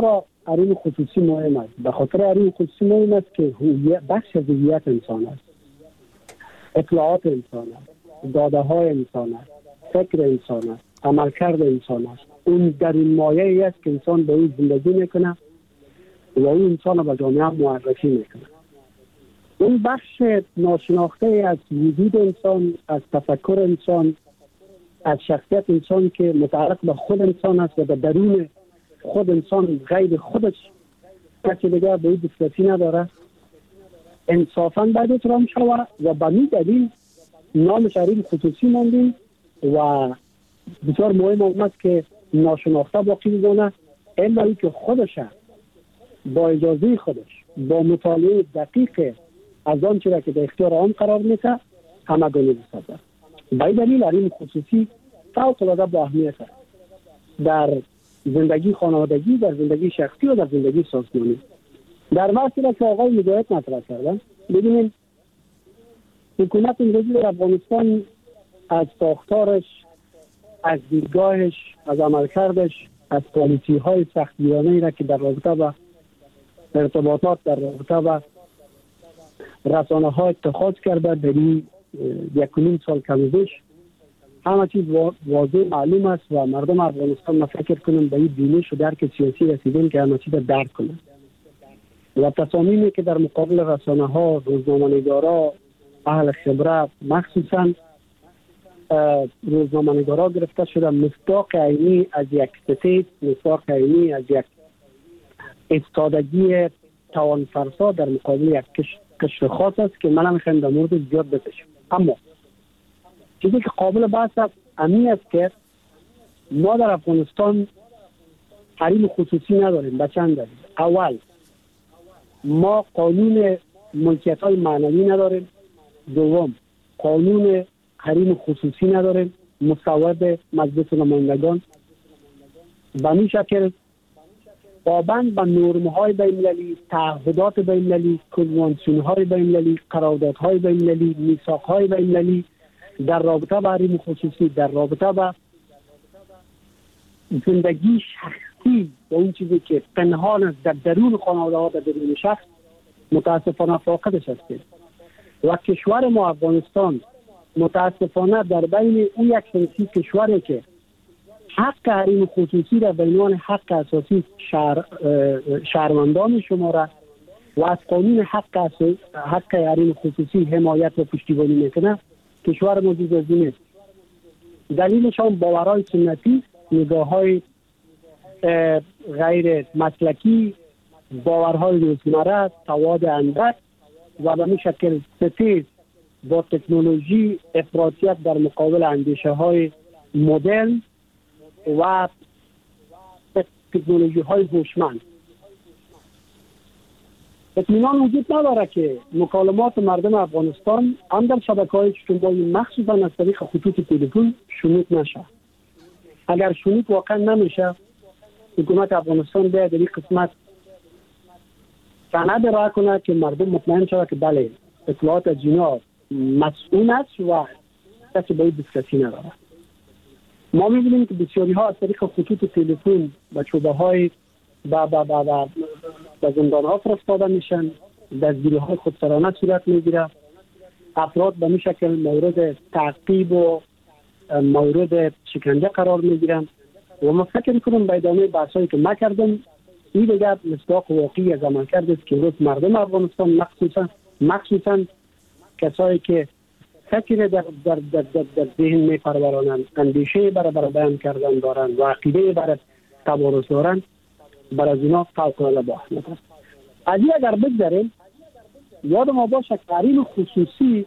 حریم خصوصی مهم است؟ به خاطر حریم خصوصی مهم است که بخش از هویت انسان است، اطلاعات انسان است، داده های انسان است، فکر انسان است، عملکرد انسان است. اون در این مایه ای است که انسان به اون زندگی میکنه و اون انسان رو به جامعه معرفی میکنه. اون بخش ناشناخته از وجود انسان، از تفکر انسان، از شخصیت انسان که متعلق به خود انسان است و به درون خود انسان غیر خودش کسی دیگر به این دسترسی نداره، انصافاً باید احترام شود و به این دلیل نامش حریم خصوصی ماندیم و بسیار مهم است که ناشناخته باقی بمانه، الا ای که خودش با اجازه خودش با مطالعه دقیق از آن چیزی که در اختیار آن قرار میده همه گونه بسازه. به این دلیل حریم خصوصی فوق‌العاده با اهمیت است در زندگی خانوادگی، در زندگی شخصی و در زندگی سازمانی. در بحثی را که آقای مجاهد مطرح کردن، ببینیم حکومت امروزی در افغانستان از ساختارش، از دیدگاهش، از عملکردش، از پالیسی های سختگیرانه‌ای را که در رابطه با ارتباطات، در رابطه با رسانه ها اتخاذ کرده در این یک و نیم سال کم‌وبیش، همه چیز واضح معلوم است و مردم افغانستان ما فکر کنم به این بینش و درک سیاسی رسیدن که همه چیز درک کنند و تصامیمی که در مقابل رسانه ها، روزنامه‌نگارا، اهل خبره، مخصوصا روزنامه‌نگارا گرفته شده، مصداق عینی از یک ستیت، مصداق عینی از یک استادگی توانفرسا در مقابل یک کشور خاص است که من هم میخوایم در مورد زیاد بپیشم. اما چیزی که قابل بحث است امی است که ما در افغانستان حریم خصوصی نداریم به چند دلیل. اول، ما قانون ملکیت های معنوی نداریم. دوم، قانون حریم خصوصی نداریم مستوب مجلس نمایندگان. به این شکل پابند به نرم های بین‌المللی، تعهدات بین‌المللی، کنوانسیون های بین‌المللی، قرارداد های بین‌المللی، میثاق های بین‌المللی در رابطه با حریم خصوصی، در رابطه با زندگی شخصی و اون چیزی که پنهان است در درون خانواده ها، در درون شخص، متاسفانه فاقدش هستیم و کشور ما افغانستان متاسفانه در بین اون یک سنسی کشوری که حق حریم خصوصی را به عنوان حق اساسی شهر شهروندان شماره و از قانون حق حق حریم خصوصی حمایت و پشتیبانی میکنه، کشور ما جز از این است. دلیلش هم باورهای سنتی، نگاه‌های غیر مسلکی، باورهای روزمره، سواد اندک و به این شکل ستیز با تکنولوژی، افراطیت در مقابل اندیشه های مدرن و تکنولوژی های هوشمند. اطمینان وجود نداره که مکالمات مردم افغانستان هم در شبکه‌های اجتماعی مخصوصا از طریق خطوط تلفن شنود نشه. اگر شنود واقعا نمیشه، حکومت افغانستان باید در این قسمت سند ارائه کنه که مردم مطمئن شود که بله اطلاعات از اینا مسئول است و کسی به این دسترسی نداره. ما می‌بینیم که بسیاری ها از طریق خطوط تلفن و چوبه های با با با با به زندان ها فرستاده میشن، دستگیری های خودسرانه صورت میگیره، افراد به این شکل مورد تعقیب و مورد شکنجه قرار میگیرن و ما فکر کنم به ادامه بحثایی که ما کردم این دیگر مصداق واقعی از عملکرد است که روز مردم افغانستان مخصوصا مخصوصا کسایی که فکر در در در در, در ذهن میپرورانند، اندیشه برای برای بیان کردن دارند و عقیده برای تبارز دارند، برای از اینا فوق‌العاده با اهمیت است. از این اگر بگذاریم یاد ما باشه که حریم خصوصی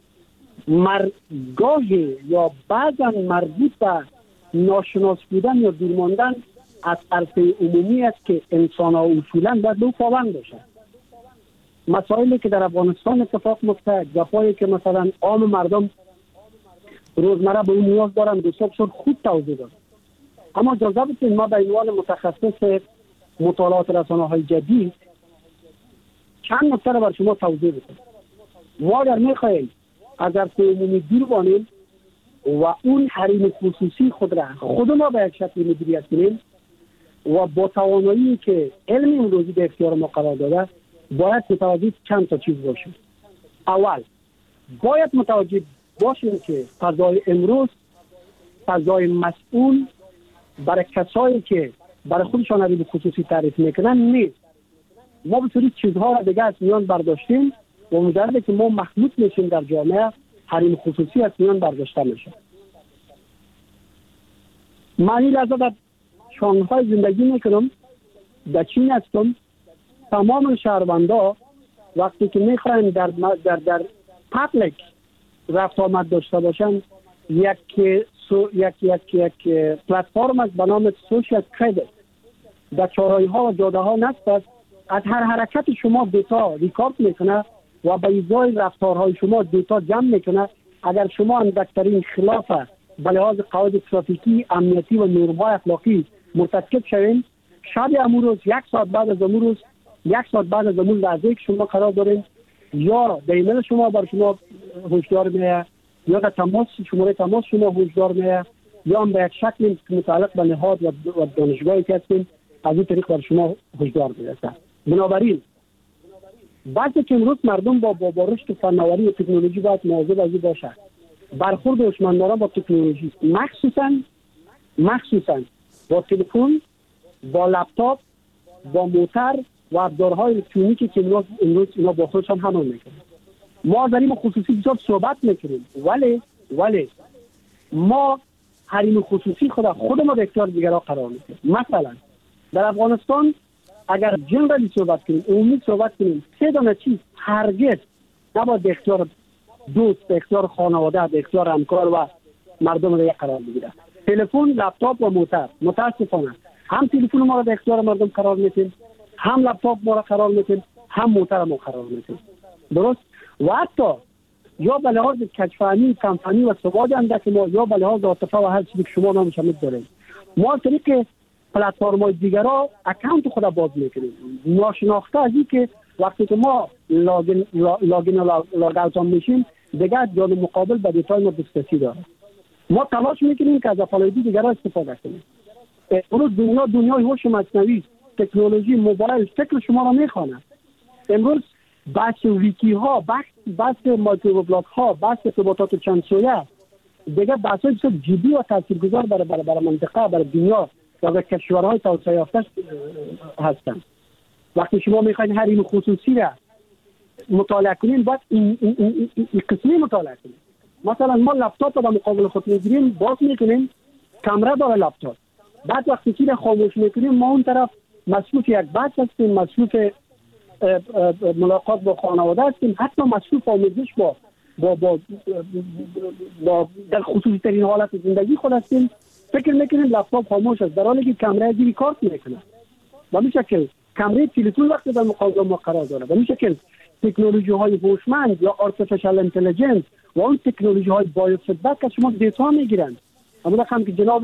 مرگاهی یا بعضا مربوط به ناشناس بودن یا دور ماندن از عرصه عمومی است که انسان ها اصولا باید به او پابند باشن. مسائلی که در افغانستان اتفاق میفته، گپایی که مثلا عام مردم روزمره به اون نیاز دارن، دوستان شد خود توضیح داد. اما اجازه بدید ما به عنوان متخصص مطالعات رسانه های جدید چند نکته را بر شما توضیح بدیم. ما اگر میخواهیم از عرصه عمومی دور بانیم و اون حریم خصوصی خود را خود ما به یک شکل مدیریت کنیم، و با توانایی که علم امروزی به اختیار ما قرار داده باید متوجه چند تا چیز باشیم. اول باید متوجه باشیم که فضای امروز فضای مسئول برای کسایی که برای خودشان حریم خصوصی تعریف میکنن نیست. ما بسیاری چیزها را دیگه از میان برداشتیم و مجرد که ما محدود میشیم در جامعه حریم خصوصی از میان برداشته میشه. من این لحظه در شانگهای زندگی میکنم، در چین هستم. تمام شهروندا وقتی که میخواین در در در پابلیک رفت آمد داشته باشن یک سو یک یک یک پلتفرم است به نام سوشال کردیت در چهارراه ها و جاده ها نصب است. از هر حرکت شما دیتا ریکارد میکنه و به ازای رفتارهای شما دیتا جمع میکنه. اگر شما اندکترین خلاف به لحاظ قواعد ترافیکی، امنیتی و نرم‌های اخلاقی مرتکب شوین، شب امروز روز یک ساعت بعد از امروز روز یک ساعت بعد از امروز لحظه که شما قرار دارین یا در ایمیل شما بر شما هشدار میه یا در تماس شماره تماس شما هشدار میه یا هم به یک شکل متعلق به نهاد و دانشگاهی که هستین از این طریق بر شما هشدار میرسه. بنابراین بعضی که امروز مردم با با رشد فناوری و تکنولوژی باید مواظب از این باشه. برخورد هوشمندانه با تکنولوژی مخصوصا مخصوصا با تلفن، با لپتاپ، با موتر و ابزارهای الکترونیکی که امروز امروز اینا با خودشان حمل میکنن. ما در این خصوصی بسیار صحبت میکنیم ولی ولی ما حریم خصوصی خود خود ما به اختیار دیگران قرار میدیم. مثلا در افغانستان اگر جنرالی صحبت کنیم، عمومی صحبت کنیم، سه دانه چیز هرگز نباید به اختیار دوست، به اختیار خانواده، به اختیار همکار و مردم دیگه قرار بگیره. تلفن، لپتاپ و موتر. متاسفانه هم تلفن ما را به اختیار مردم قرار میدیم، هم لپتاپ ما را قرار میدیم، هم موتر ما قرار میدیم. درست؟ و حتی یا به لحاظ کچفهمی، کمفهمی و سواد اندک ما یا به لحاظ عاطفه و هر چیزی که شما نامش دارید، ما از طریق پلتفرم‌های دیگرها اکانت خود باز میکنیم. ناشناخته از این که وقتی که ما لاگین لاگین و لاگ اوت میشیم دیگه جان مقابل به دیتای ما دسترسی داره. ما تلاش میکنیم که از افعال دیگرها استفاده کنیم. امروز دنیا دنیای هوش مصنوعی، تکنولوژی، موبایل فکر شما را میخوانه. امروز بحث ویکی ها، بحث بحث مایکرو بلاگ ها، بحث ارتباطات چند سویه دیگه بحثای بسیار جدی و تاثیرگذار برای برای برای منطقه، برای دنیا و برای کشورهای توسعه یافته هستند. وقتی شما میخواین حریم خصوصی را مطالعه کنین باید این, این, این, این, این قسمی مطالعه کنین. مثلا ما لپتاپ رو به مقابل خود میگیریم، باز میکنیم، کامera داره لپتاپ. بعد وقتی که خاموش میکنیم ما اون طرف مصروف یک بحث هستیم، مصروف ملاقات با خانواده هستیم، حتی مصروف آموزش با با با, با در خصوصی ترین حالت زندگی خود هستیم. فکر میکنیم لپتاپ خاموش است در حالی که کامera دیگه کار میکنه. و می شکل کامera تلفن وقتی در مقابل ما قرار داره و می شکل تکنولوژی های هوشمند یا آرتفیشال اینتلیجنس و اون تکنولوژی های بایو فیدبک که شما دیتا میگیرن. اما رقم که جناب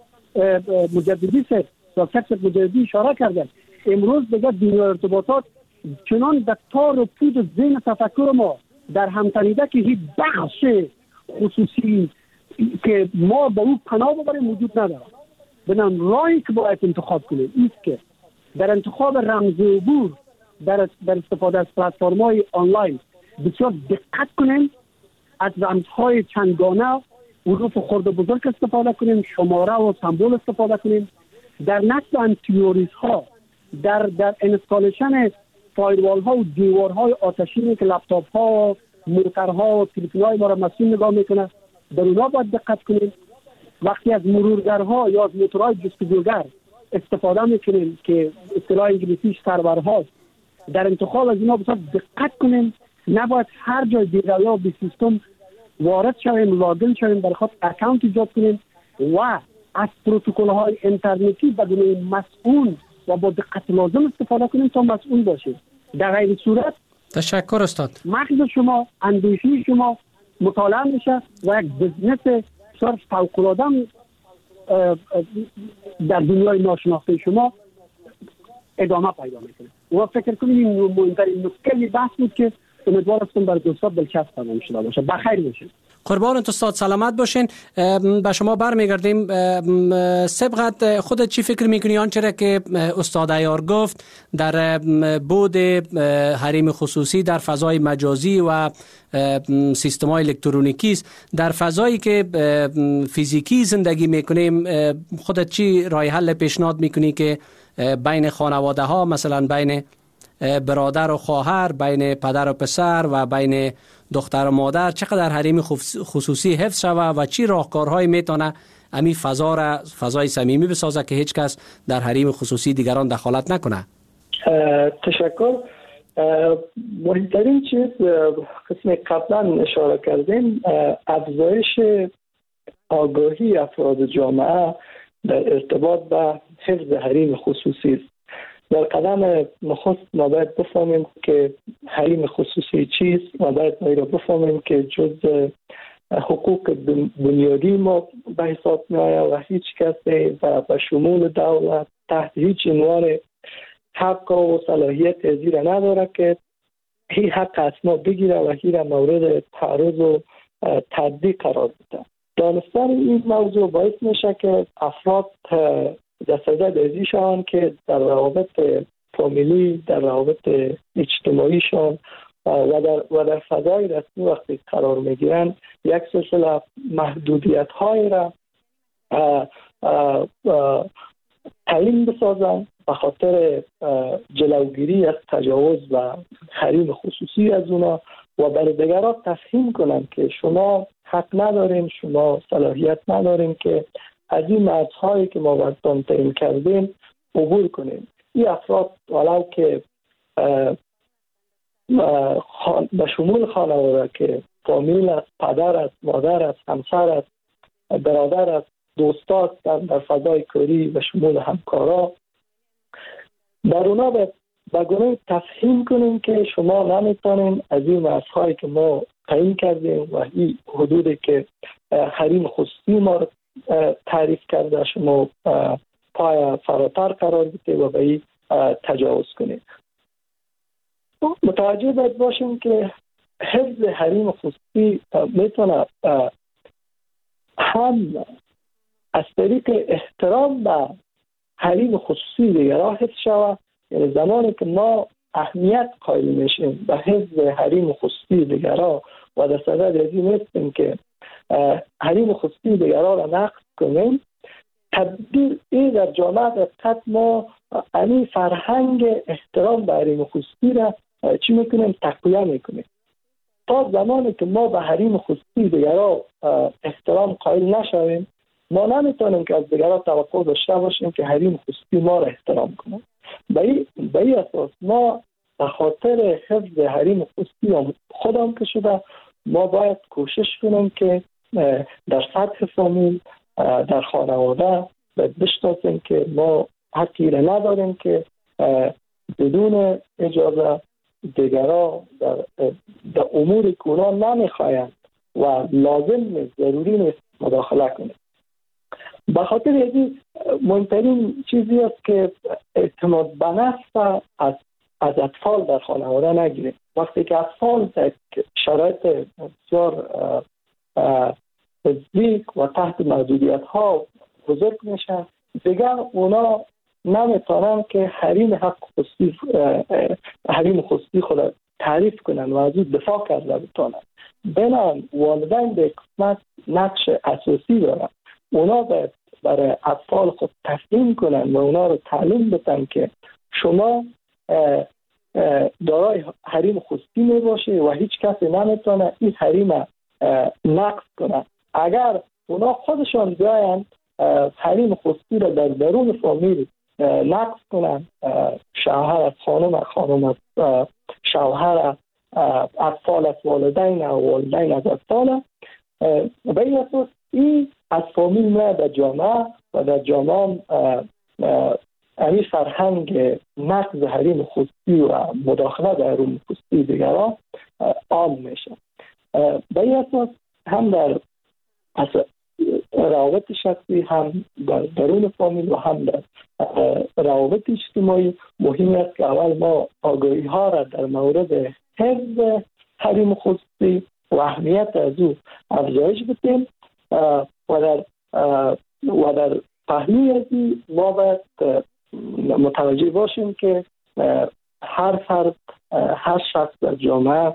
مجددی سه دکتر مجددی اشاره کردن، امروز دیگه دنیای ارتباطات چنان در تار و پود ذهن تفکر ما در همتنیده که هیچ بخش خصوصی که ما با اون پناه ببریم وجود نداره. بنام راهی که باید انتخاب کنیم ایست که در انتخاب رمز عبور در, در استفاده از پلتفرم‌های آنلاین بسیار دقت کنیم، از رمزهای چندگانه حروف خرد و بزرگ استفاده کنیم، شماره و سمبول استفاده کنیم. در نصب آنتیویروس ها، در در انستالیشن فایروال ها و دیوارهای آتشینی که لپتاپ ها، موترها و تلفن های ما را مسئول نگاه میکنه، در اونا باید دقت کنیم. وقتی از مرورگرها یا از موتورهای جستجوگر استفاده میکنیم که اصطلاح انگلیسیش سرورهاست، در انتخاب از اینا بسیار دقت کنیم. نباید هر جای بی‌رویا به سیستم وارد شویم، لاگین شویم، برای خود اکانت ایجاد کنیم و از پروتکل های اینترنتی بدون مسئول و با دقت لازم استفاده کنیم تا مسئول باشیم. در غیر صورت تشکر استاد. مغز شما، اندیشه شما مطالعه میشه و یک بزنس بسیار فوق‌العاده در دنیای ناشناخته شما ادامه پیدا میکنه. و فکر کنم این مهمترین نکته بحث بود که امیدوار هستم برای دوستان دلچسب تمام شده باشه. بخیر باشید. قربانت استاد، سلامت باشین. به شما برمیگردیم. سبقت خودت چی فکر میکنی آنچه را که استاد عیار گفت در بود حریم خصوصی در فضای مجازی و سیستم های الکترونیکی است، در فضایی که فیزیکی زندگی میکنیم خودت چی راه حل پیشنهاد میکنی که بین خانواده ها، مثلا بین برادر و خواهر، بین پدر و پسر و بین دختر و مادر، چقدر حریم خصوصی حفظ شود و چی راهکارهایی میتونه امی فضا را فضای صمیمی بسازه که هیچ کس در حریم خصوصی دیگران دخالت نکنه؟ تشکر. مهمترین چیز قسم قبلا اشاره کردیم افزایش آگاهی افراد جامعه در ارتباط به حفظ حریم خصوصی است. در قدم نخست ما باید بفهمیم که حریم خصوصی چیست و باید ما را بفهمیم که جز حقوق بنیادی ما به حساب می آید و هیچ کسی و به شمول دولت تحت هیچ عنوان حق و صلاحیت زیر نداره که هی حق از ما بگیره و هی را مورد تعرض و تدبیر قرار بده. دانستن این موضوع باعث میشه که افراد دسترده بازی شوند که در روابط فامیلی، در روابط اجتماعیشان و در, و در فضای رسمی وقتی قرار میگیرند یک سلسله محدودیت های را تعیین بسازند به خاطر جلوگیری از تجاوز و حریم خصوصی از اونا و برای دیگران تفهیم کنند که شما حق ندارین، شما صلاحیت ندارین که از این مرزهایی که ما براتون تعیین کردیم عبور کنیم. این افراد ولو که به شمول خانواده که فامیل است، پدر است، مادر است، همسر است، برادر است، دوستا هستند در فضای کاری و شمول همکارا، در اونا به گونه تفهیم کنیم که شما نمیتونین از این مرزهایی که ما تعیین کردیم و این حدودی که حریم خصوصی ما تعریف کرده شما پای فراتر قرار بده و به این تجاوز کنید. متوجه باید باشیم که حفظ حریم خصوصی میتونه هم از طریق احترام به حریم خصوصی دیگران حفظ شود، یعنی زمانی که ما اهمیت قائل میشیم به حفظ حریم خصوصی دیگران و در صدد از این نیستیم که حریم خصوصی دیگران را نقض کنیم، تبدیل این در جامعه دقیقت ما این فرهنگ احترام به حریم خصوصی را چی میکنیم؟ تقویه میکنیم. تا زمانی که ما به حریم خصوصی دیگران احترام قائل نشویم، ما نمیتونیم که از دیگران توقع داشته باشیم که حریم خصوصی ما را احترام کنیم. به این اساس ما به خاطر حفظ حریم خصوصی خودم که شده ما باید کوشش کنیم که در سطح فامیل، در خانواده بشناسیم که ما حقی را نداریم که بدون اجازه دیگران در, در امور که اونا نمیخواهند و لازم نیست، ضروری نیست مداخله کنیم. به خاطر این مهمترین چیزی است که اعتماد به نفس از از اطفال در خانواده نگیریم. وقتی که اطفال در شرایط بسیار فیزیک و تحت محدودیت ها بزرگ میشن، دیگر اونا نمیتونن که حریم حق خصوصی حریم خصوصی خود تعریف کنن و از اون دفاع کرده بتونن. بنابراین والدین به قسمت نقش اساسی دارن. اونا باید برای اطفال خود تفهیم کنن و اونا رو تعلیم بدن که شما دارای حریم خصوصی می باشه و هیچ کسی نمیتونه این حریم نقض کنه. اگر اونا خودشان بیاین حریم خصوصی را در درون فامیل نقض کنن، شوهر از خانم، خانم از شوهر، اطفال از والدین و والدین از اطفال، به این اساس این از فامیل میاد در جامعه و در جامعه این فرهنگ نقض حریم خصوصی و مداخله در حریم خصوصی دیگران عام میشه. به این اساس هم در روابط شخصی، هم در درون فامیل و هم در روابط اجتماعی مهم است که اول ما آگاهی ها را در مورد حفظ حریم خصوصی و اهمیت از او افزایش بدیم و در و در پهلوی از این ما باید متوجه باشیم که هر فرد، هر شخص در جامعه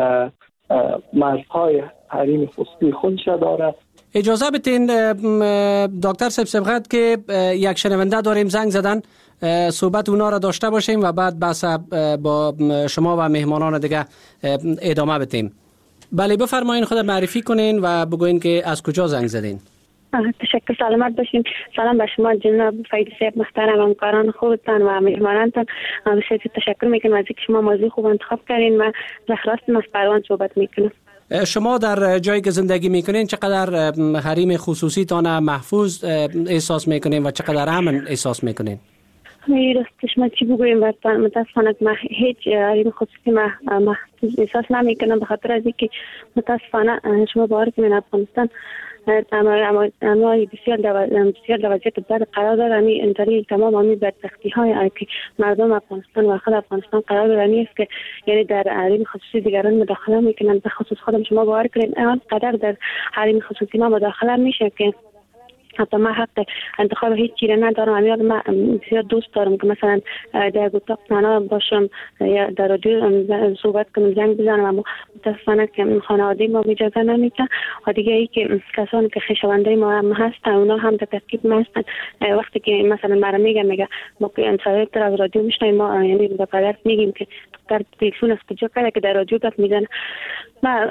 مرزهای حریم خصوصی خودش داره. اجازه بتین دکتر سب سبقت که یک شنونده داریم زنگ زدن، صحبت اونا را داشته باشیم و بعد بحث با شما و مهمانان دیگه ادامه بدیم. بله بفرمایین، خود معرفی کنین و بگوین که از کجا زنگ زدین. تشکر، سلامت باشین. سلام به شما جناب فیضی صاحب محترم، همکاران خودتان و مهمانانتان. بسیار تشکر میکنم از اینکه شما موضوع خوب انتخاب کردین و زهراست از پروان صحبت میکنم. شما در جایی که زندگی میکنین چقدر حریم خصوصی تان محفوظ احساس میکنین و چقدر امن احساس میکنین؟ راستش ما چی بگویم، متاسفانه من هیچ حریم خصوصی محفوظ احساس نمیکنم، به خاطر از اینکه متاسفانه شما باور کنین افغانستان اما اما بسیار بسیار در وضعیت بد قرار داره. امی انتری تمام امی بدبختی های که مردم افغانستان و خود افغانستان قرار داره نیست که یعنی در حریم خصوصی دیگران مداخله میکنن. به خصوص خودم شما باور کنین آن قدر در حریم خصوصی ما مداخله میشه که حتی ما حق انتخاب هیچ چیزی ندارم. امیال ما بسیار دوست دارم که مثلا در اتاق تنها باشم یا در رادیو صحبت کنم، زنگ بزنم، اما متاسفانه که خانواده ما اجازه نمیده. و دیگه ای که کسانی که خویشاونده ما هم هستن اونا هم در ترکیب ما هستن. وقتی که مثلا مرا میگه میگه ما که انتظار از رادیو میشنیم، ما یعنی به پدر میگیم که در تلفن از کجا کرده که در رادیو داد میزنه. ما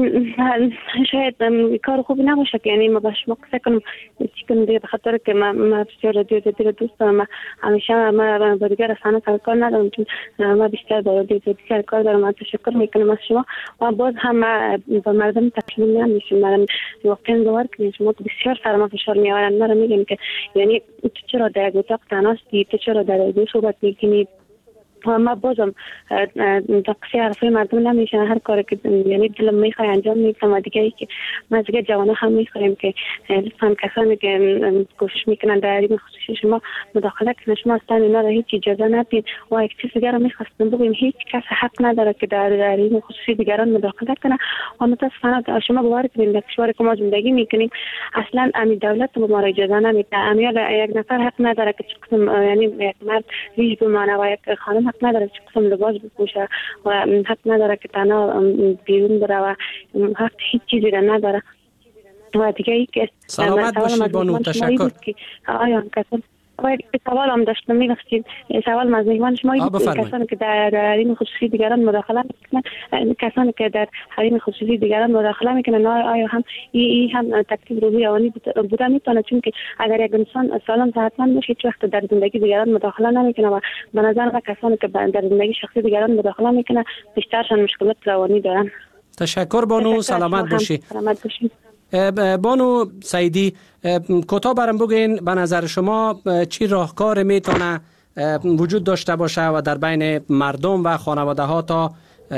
شاید کار خوبی نباشه که یعنی ما باش ما قصه کنم چی کنم دیگه، به خاطر که ما ما بسیار رادیو دیگه دوست دارم. ما همیشه ما با دیگر رسانه کار ندارم، چون ما بیشتر با رادیو دیگه کار دارم. من تشکر میکنم از شما و باز هم ما با مردم تسلیم نمیشیم. من واقعا باور کنید شما بسیار سرما فشار میارن. من میگم که یعنی تو چرا در اتاق تنها هستی، تو چرا در رادیو صحبت میکنی؟ ما بازم تقصی حرفای مردم نمیشن. هر کاری که یعنی دلم میخواد انجام میدم. و دیگه ای که ما دیگه جوانان هم میخوایم که لطفا کسانی که کوشش میکنن در حریم خصوصی شما مداخله کنن، شما اصلا اینا را هیچ اجازه ندید. و یک چیز دیگه رو میخواستم بگم، هیچ کس حق نداره که در حریم خصوصی دیگران مداخله کنه. و متاسفانه شما باور کنید در کشوری که ما زندگی میکنیم اصلا امی دولت ما را اجازه نمیده. امیال یک نفر حق نداره که چقدر یعنی یک مرد ریش بمانه و یک خانم حق نداره که قسم لباس بپوشه و حق نداره که تنها بیرون بره و حق هیچ چیزی را نداره. و دیگه ای که سلامت باشی بانو، تشکر. آیا کسان باید سوال هم داشتم می‌خواستید سوال از مهمان شما این کسانی که در حریم خصوصی دیگران مداخله میکنن، کسانی که در حریم خصوصی دیگران مداخله میکنن آیا هم این هم تکلیف روحی روانی بوده میتونه؟ چون که اگر یک انسان سالم صحتمند باشه هیچ وقت در زندگی دیگران مداخله نمیکنه و به نظر من کسانی که در زندگی شخصی دیگران مداخله میکنن بیشترشان مشکلات روانی دارن. تشکر بانو، سلامت باشی. سلامت باشی. بانو سعیدی، کوتاه برام بگین به نظر شما چی راهکار میتونه وجود داشته باشه و در بین مردم و خانواده ها تا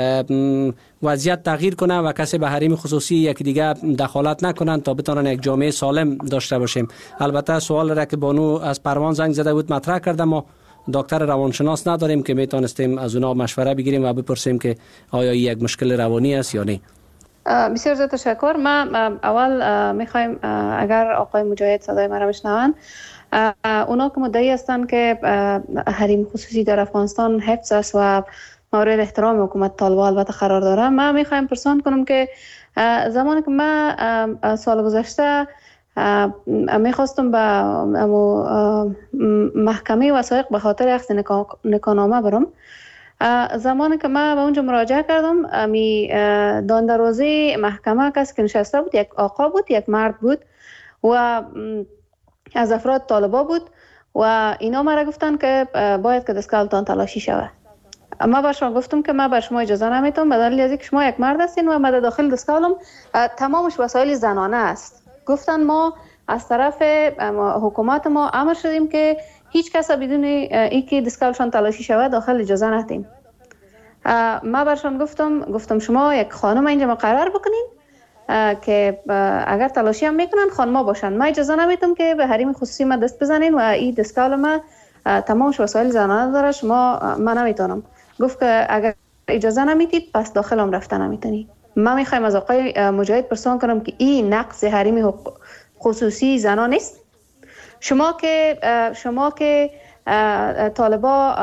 وضعیت تغییر کنه و کسی به حریم خصوصی یکی دیگه دخالت نکنن تا بتونن یک جامعه سالم داشته باشیم؟ البته سوال را که بانو از پروان زنگ زده بود مطرح کردم، ما دکتر روانشناس نداریم که میتونستیم از اونا مشوره بگیریم و بپرسیم که آیا یک مشکل روانی است یا نه. بسیار زیاد تشکر. ما اول میخوایم اگر آقای مجاهد صدای ما را بشنون، اونا که مدعی هستند که حریم خصوصی در افغانستان حفظ است و مورد احترام حکومت طالبان البته قرار داره، ما میخوایم پرسان کنم که زمانی که ما سال گذشته میخواستم به محکمه وثایق به خاطر اخذ نکاحنامه برم، زمانی که من به اونجا مراجعه کردم امی داندروازه محکمه کسی که نشسته بود یک آقا بود، یک مرد بود و از افراد طالبا بود و اینا مرا گفتن که باید که دستکالتان تلاشی شود. ما به شما گفتم که ما به شما اجازه نمیتونم به دلیل اینکه شما یک مرد هستین و من داخل دستکالم تمامش وسایل زنانه است. گفتن ما از طرف حکومت ما امر شدیم که هیچ کس بدون اینکه دستکالشان تلاشی شود داخل اجازه ندیم. ما برشان گفتم گفتم شما یک خانم اینجا مقرر بکنین که اگر تلاشی هم میکنن خانما باشن، ما اجازه نمیدم که به حریم خصوصی ما دست بزنین و این دستکال ما تمامش وسایل زنانه داره، شما ما نمیتونم. گفت که اگر اجازه نمیدید پس داخل هم رفتن نمیتونی. من میخوایم از آقای مجاهد پرسان کنم که این نقض حریم خصوصی زنان نیست؟ شما که شما که طالبا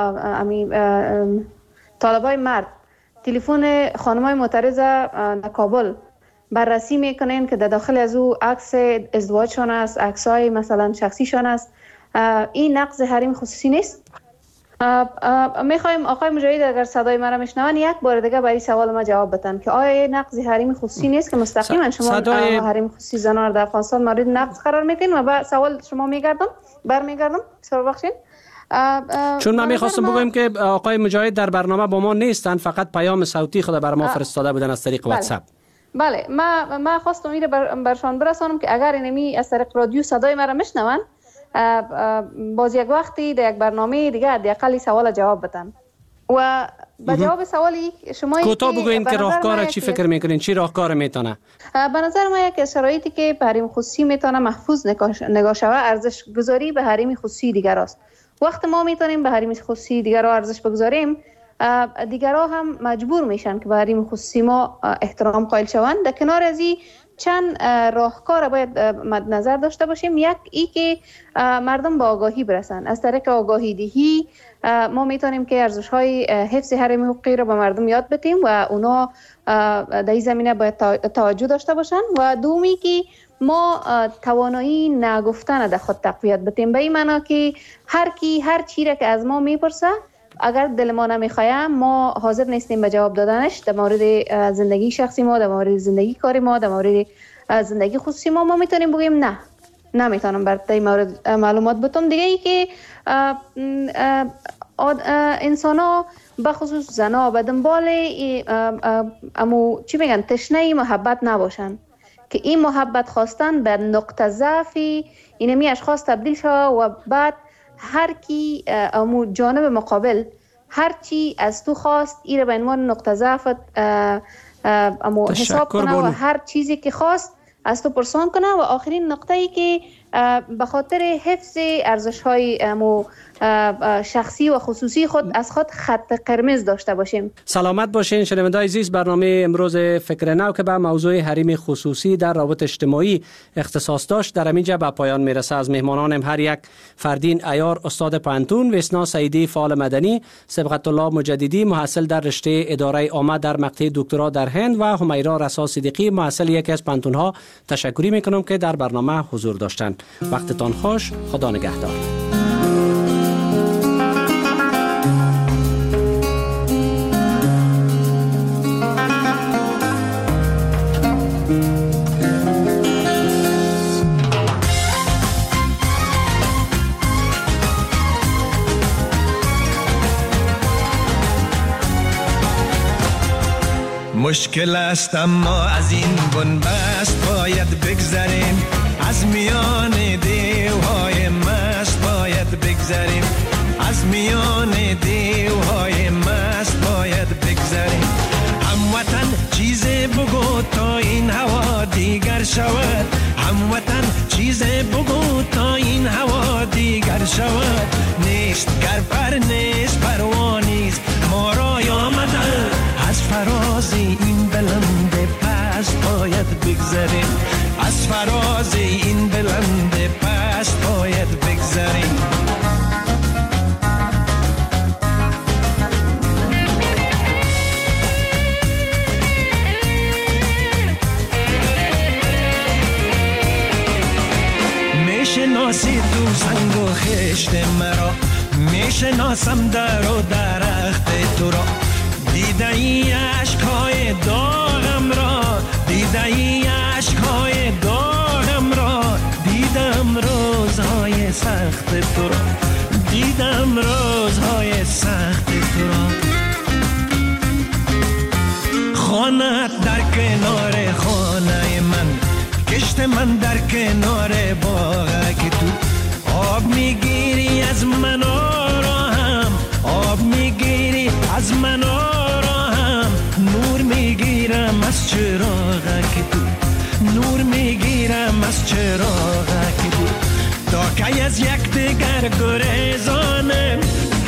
طالبای مرد تلفن خانمای معترض در کابل بررسی میکنین که در داخل از او عکس ازدواجشان است، عکسای مثلا شخصیشان است، این نقض حریم خصوصی نیست؟ میخوایم آقای مجاهد اگر صدای مرا میشنون یک بار دیگه برای سوال ما جواب بدن که آیا نقض حریم خصوصی نیست که مستقیما شما صدای... حریم خصوصی زنان در افغانستان مورد نقض قرار میدین و بعد سوال شما میگردم برمیگردم بسیار بخشید. چون من میخواستم ما... بگویم که آقای مجاهد در برنامه با ما نیستن، فقط پیام صوتی خود بر ما فرستاده بودن از طریق واتساپ. بله ما ما خواستم اینو بر برشان برسانم که اگر اینمی از طریق رادیو صدای مرا میشنون باز یک وقتی در یک برنامه دیگه حداقل سوال جواب بدن و با جواب سوالی شما کوتاه بگوین که راهکار چی فکر میکنین، چی راهکار میتونه؟ به نظر ما یک شرایطی که به حریم خصوصی میتونه محفوظ نگاه شود ارزش گذاری به حریم خصوصی دیگر است. وقت ما میتونیم به حریم خصوصی دیگر را ارزش بگذاریم، دیگرها هم مجبور میشن که به حریم خصوصی ما احترام قائل شوند. در کنار از این چند راهکار باید مد نظر داشته باشیم. یک ای که مردم با آگاهی برسن. از طریق آگاهی دهی ما میتونیم که ارزش‌های حفظ حریم حقوقی را به مردم یاد بدیم و اونا در این زمینه باید توجه داشته باشن. و دومی که ما توانایی نگفتن در خود تقویت بدیم، به این معنا که هر کی هر چیزی که از ما میپرسه اگر دل ما نمیخواه ما حاضر نیستیم به جواب دادنش. در مورد زندگی شخصی ما، در مورد زندگی کاری ما، در مورد زندگی خصوصی ما ما میتونیم بگیم نه نمیتونم برات این مورد معلومات بدم. دیگه ای که انسان ها به خصوص زن ها به دنبال امو چی میگن تشنه محبت نباشن که این محبت خواستن به نقطه ضعفی اینمی اشخاص تبدیل شود و بعد هر کی امو جانب مقابل هر چی از تو خواست ایره به عنوان نقطه ضعفت امو حساب کنه و هر چیزی که خواست از تو پرسان کنه و آخرین نقطه ای که به خاطر حفظ ارزش های امو شخصی و خصوصی خود از خود خط قرمز داشته باشیم. سلامت باشین شنونده‌های عزیز. برنامه امروز فکر نو که به موضوع حریم خصوصی در روابط اجتماعی اختصاص داشت در اینجا به پایان میرسه. از مهمانانم هر یک فردین عیار استاد پانتون، وسنا سعیدی فعال مدنی، صبغت الله مجددی محصل در رشته اداره عامه در مقطع دکترا در هند و همیرا رسا صدیقی محصل یکی از پانتون‌ها تشکری میکنم که در برنامه حضور داشتند. وقتتان خوش، خدا نگهدار. مشکل است اما از این بنبست باید بگذریم، از میان دیوهای مست باید بگذریم، از میان دیوهای مست باید بگذریم. هموطن چیز بگو تا این هوا دیگر شود، هموطن چیز بگو تا این هوا دیگر شود. نیست گر پر نیست پروانیست ما را آمده، از فراز این بلند پست باید بگذریم، از فراز این بلند پست باید بگذریم. میشناسی تو سنگ و خشت مرا، میشناسم در و درخت تو را، دیده ای عشقای داغم را، دیده ای عشقای داغم را، دیدم روزهای سخت تو را، دیدم روزهای سخت تو را. خانت در کنار خانه من، کشت من در کنار باغ که تو آب میگیری از من آرام، آب میگیری از من آرام، نور میگیرم از چراغ که تو، نور میگیرم از چراغ که تو. تا که از یک دیگر گریزانم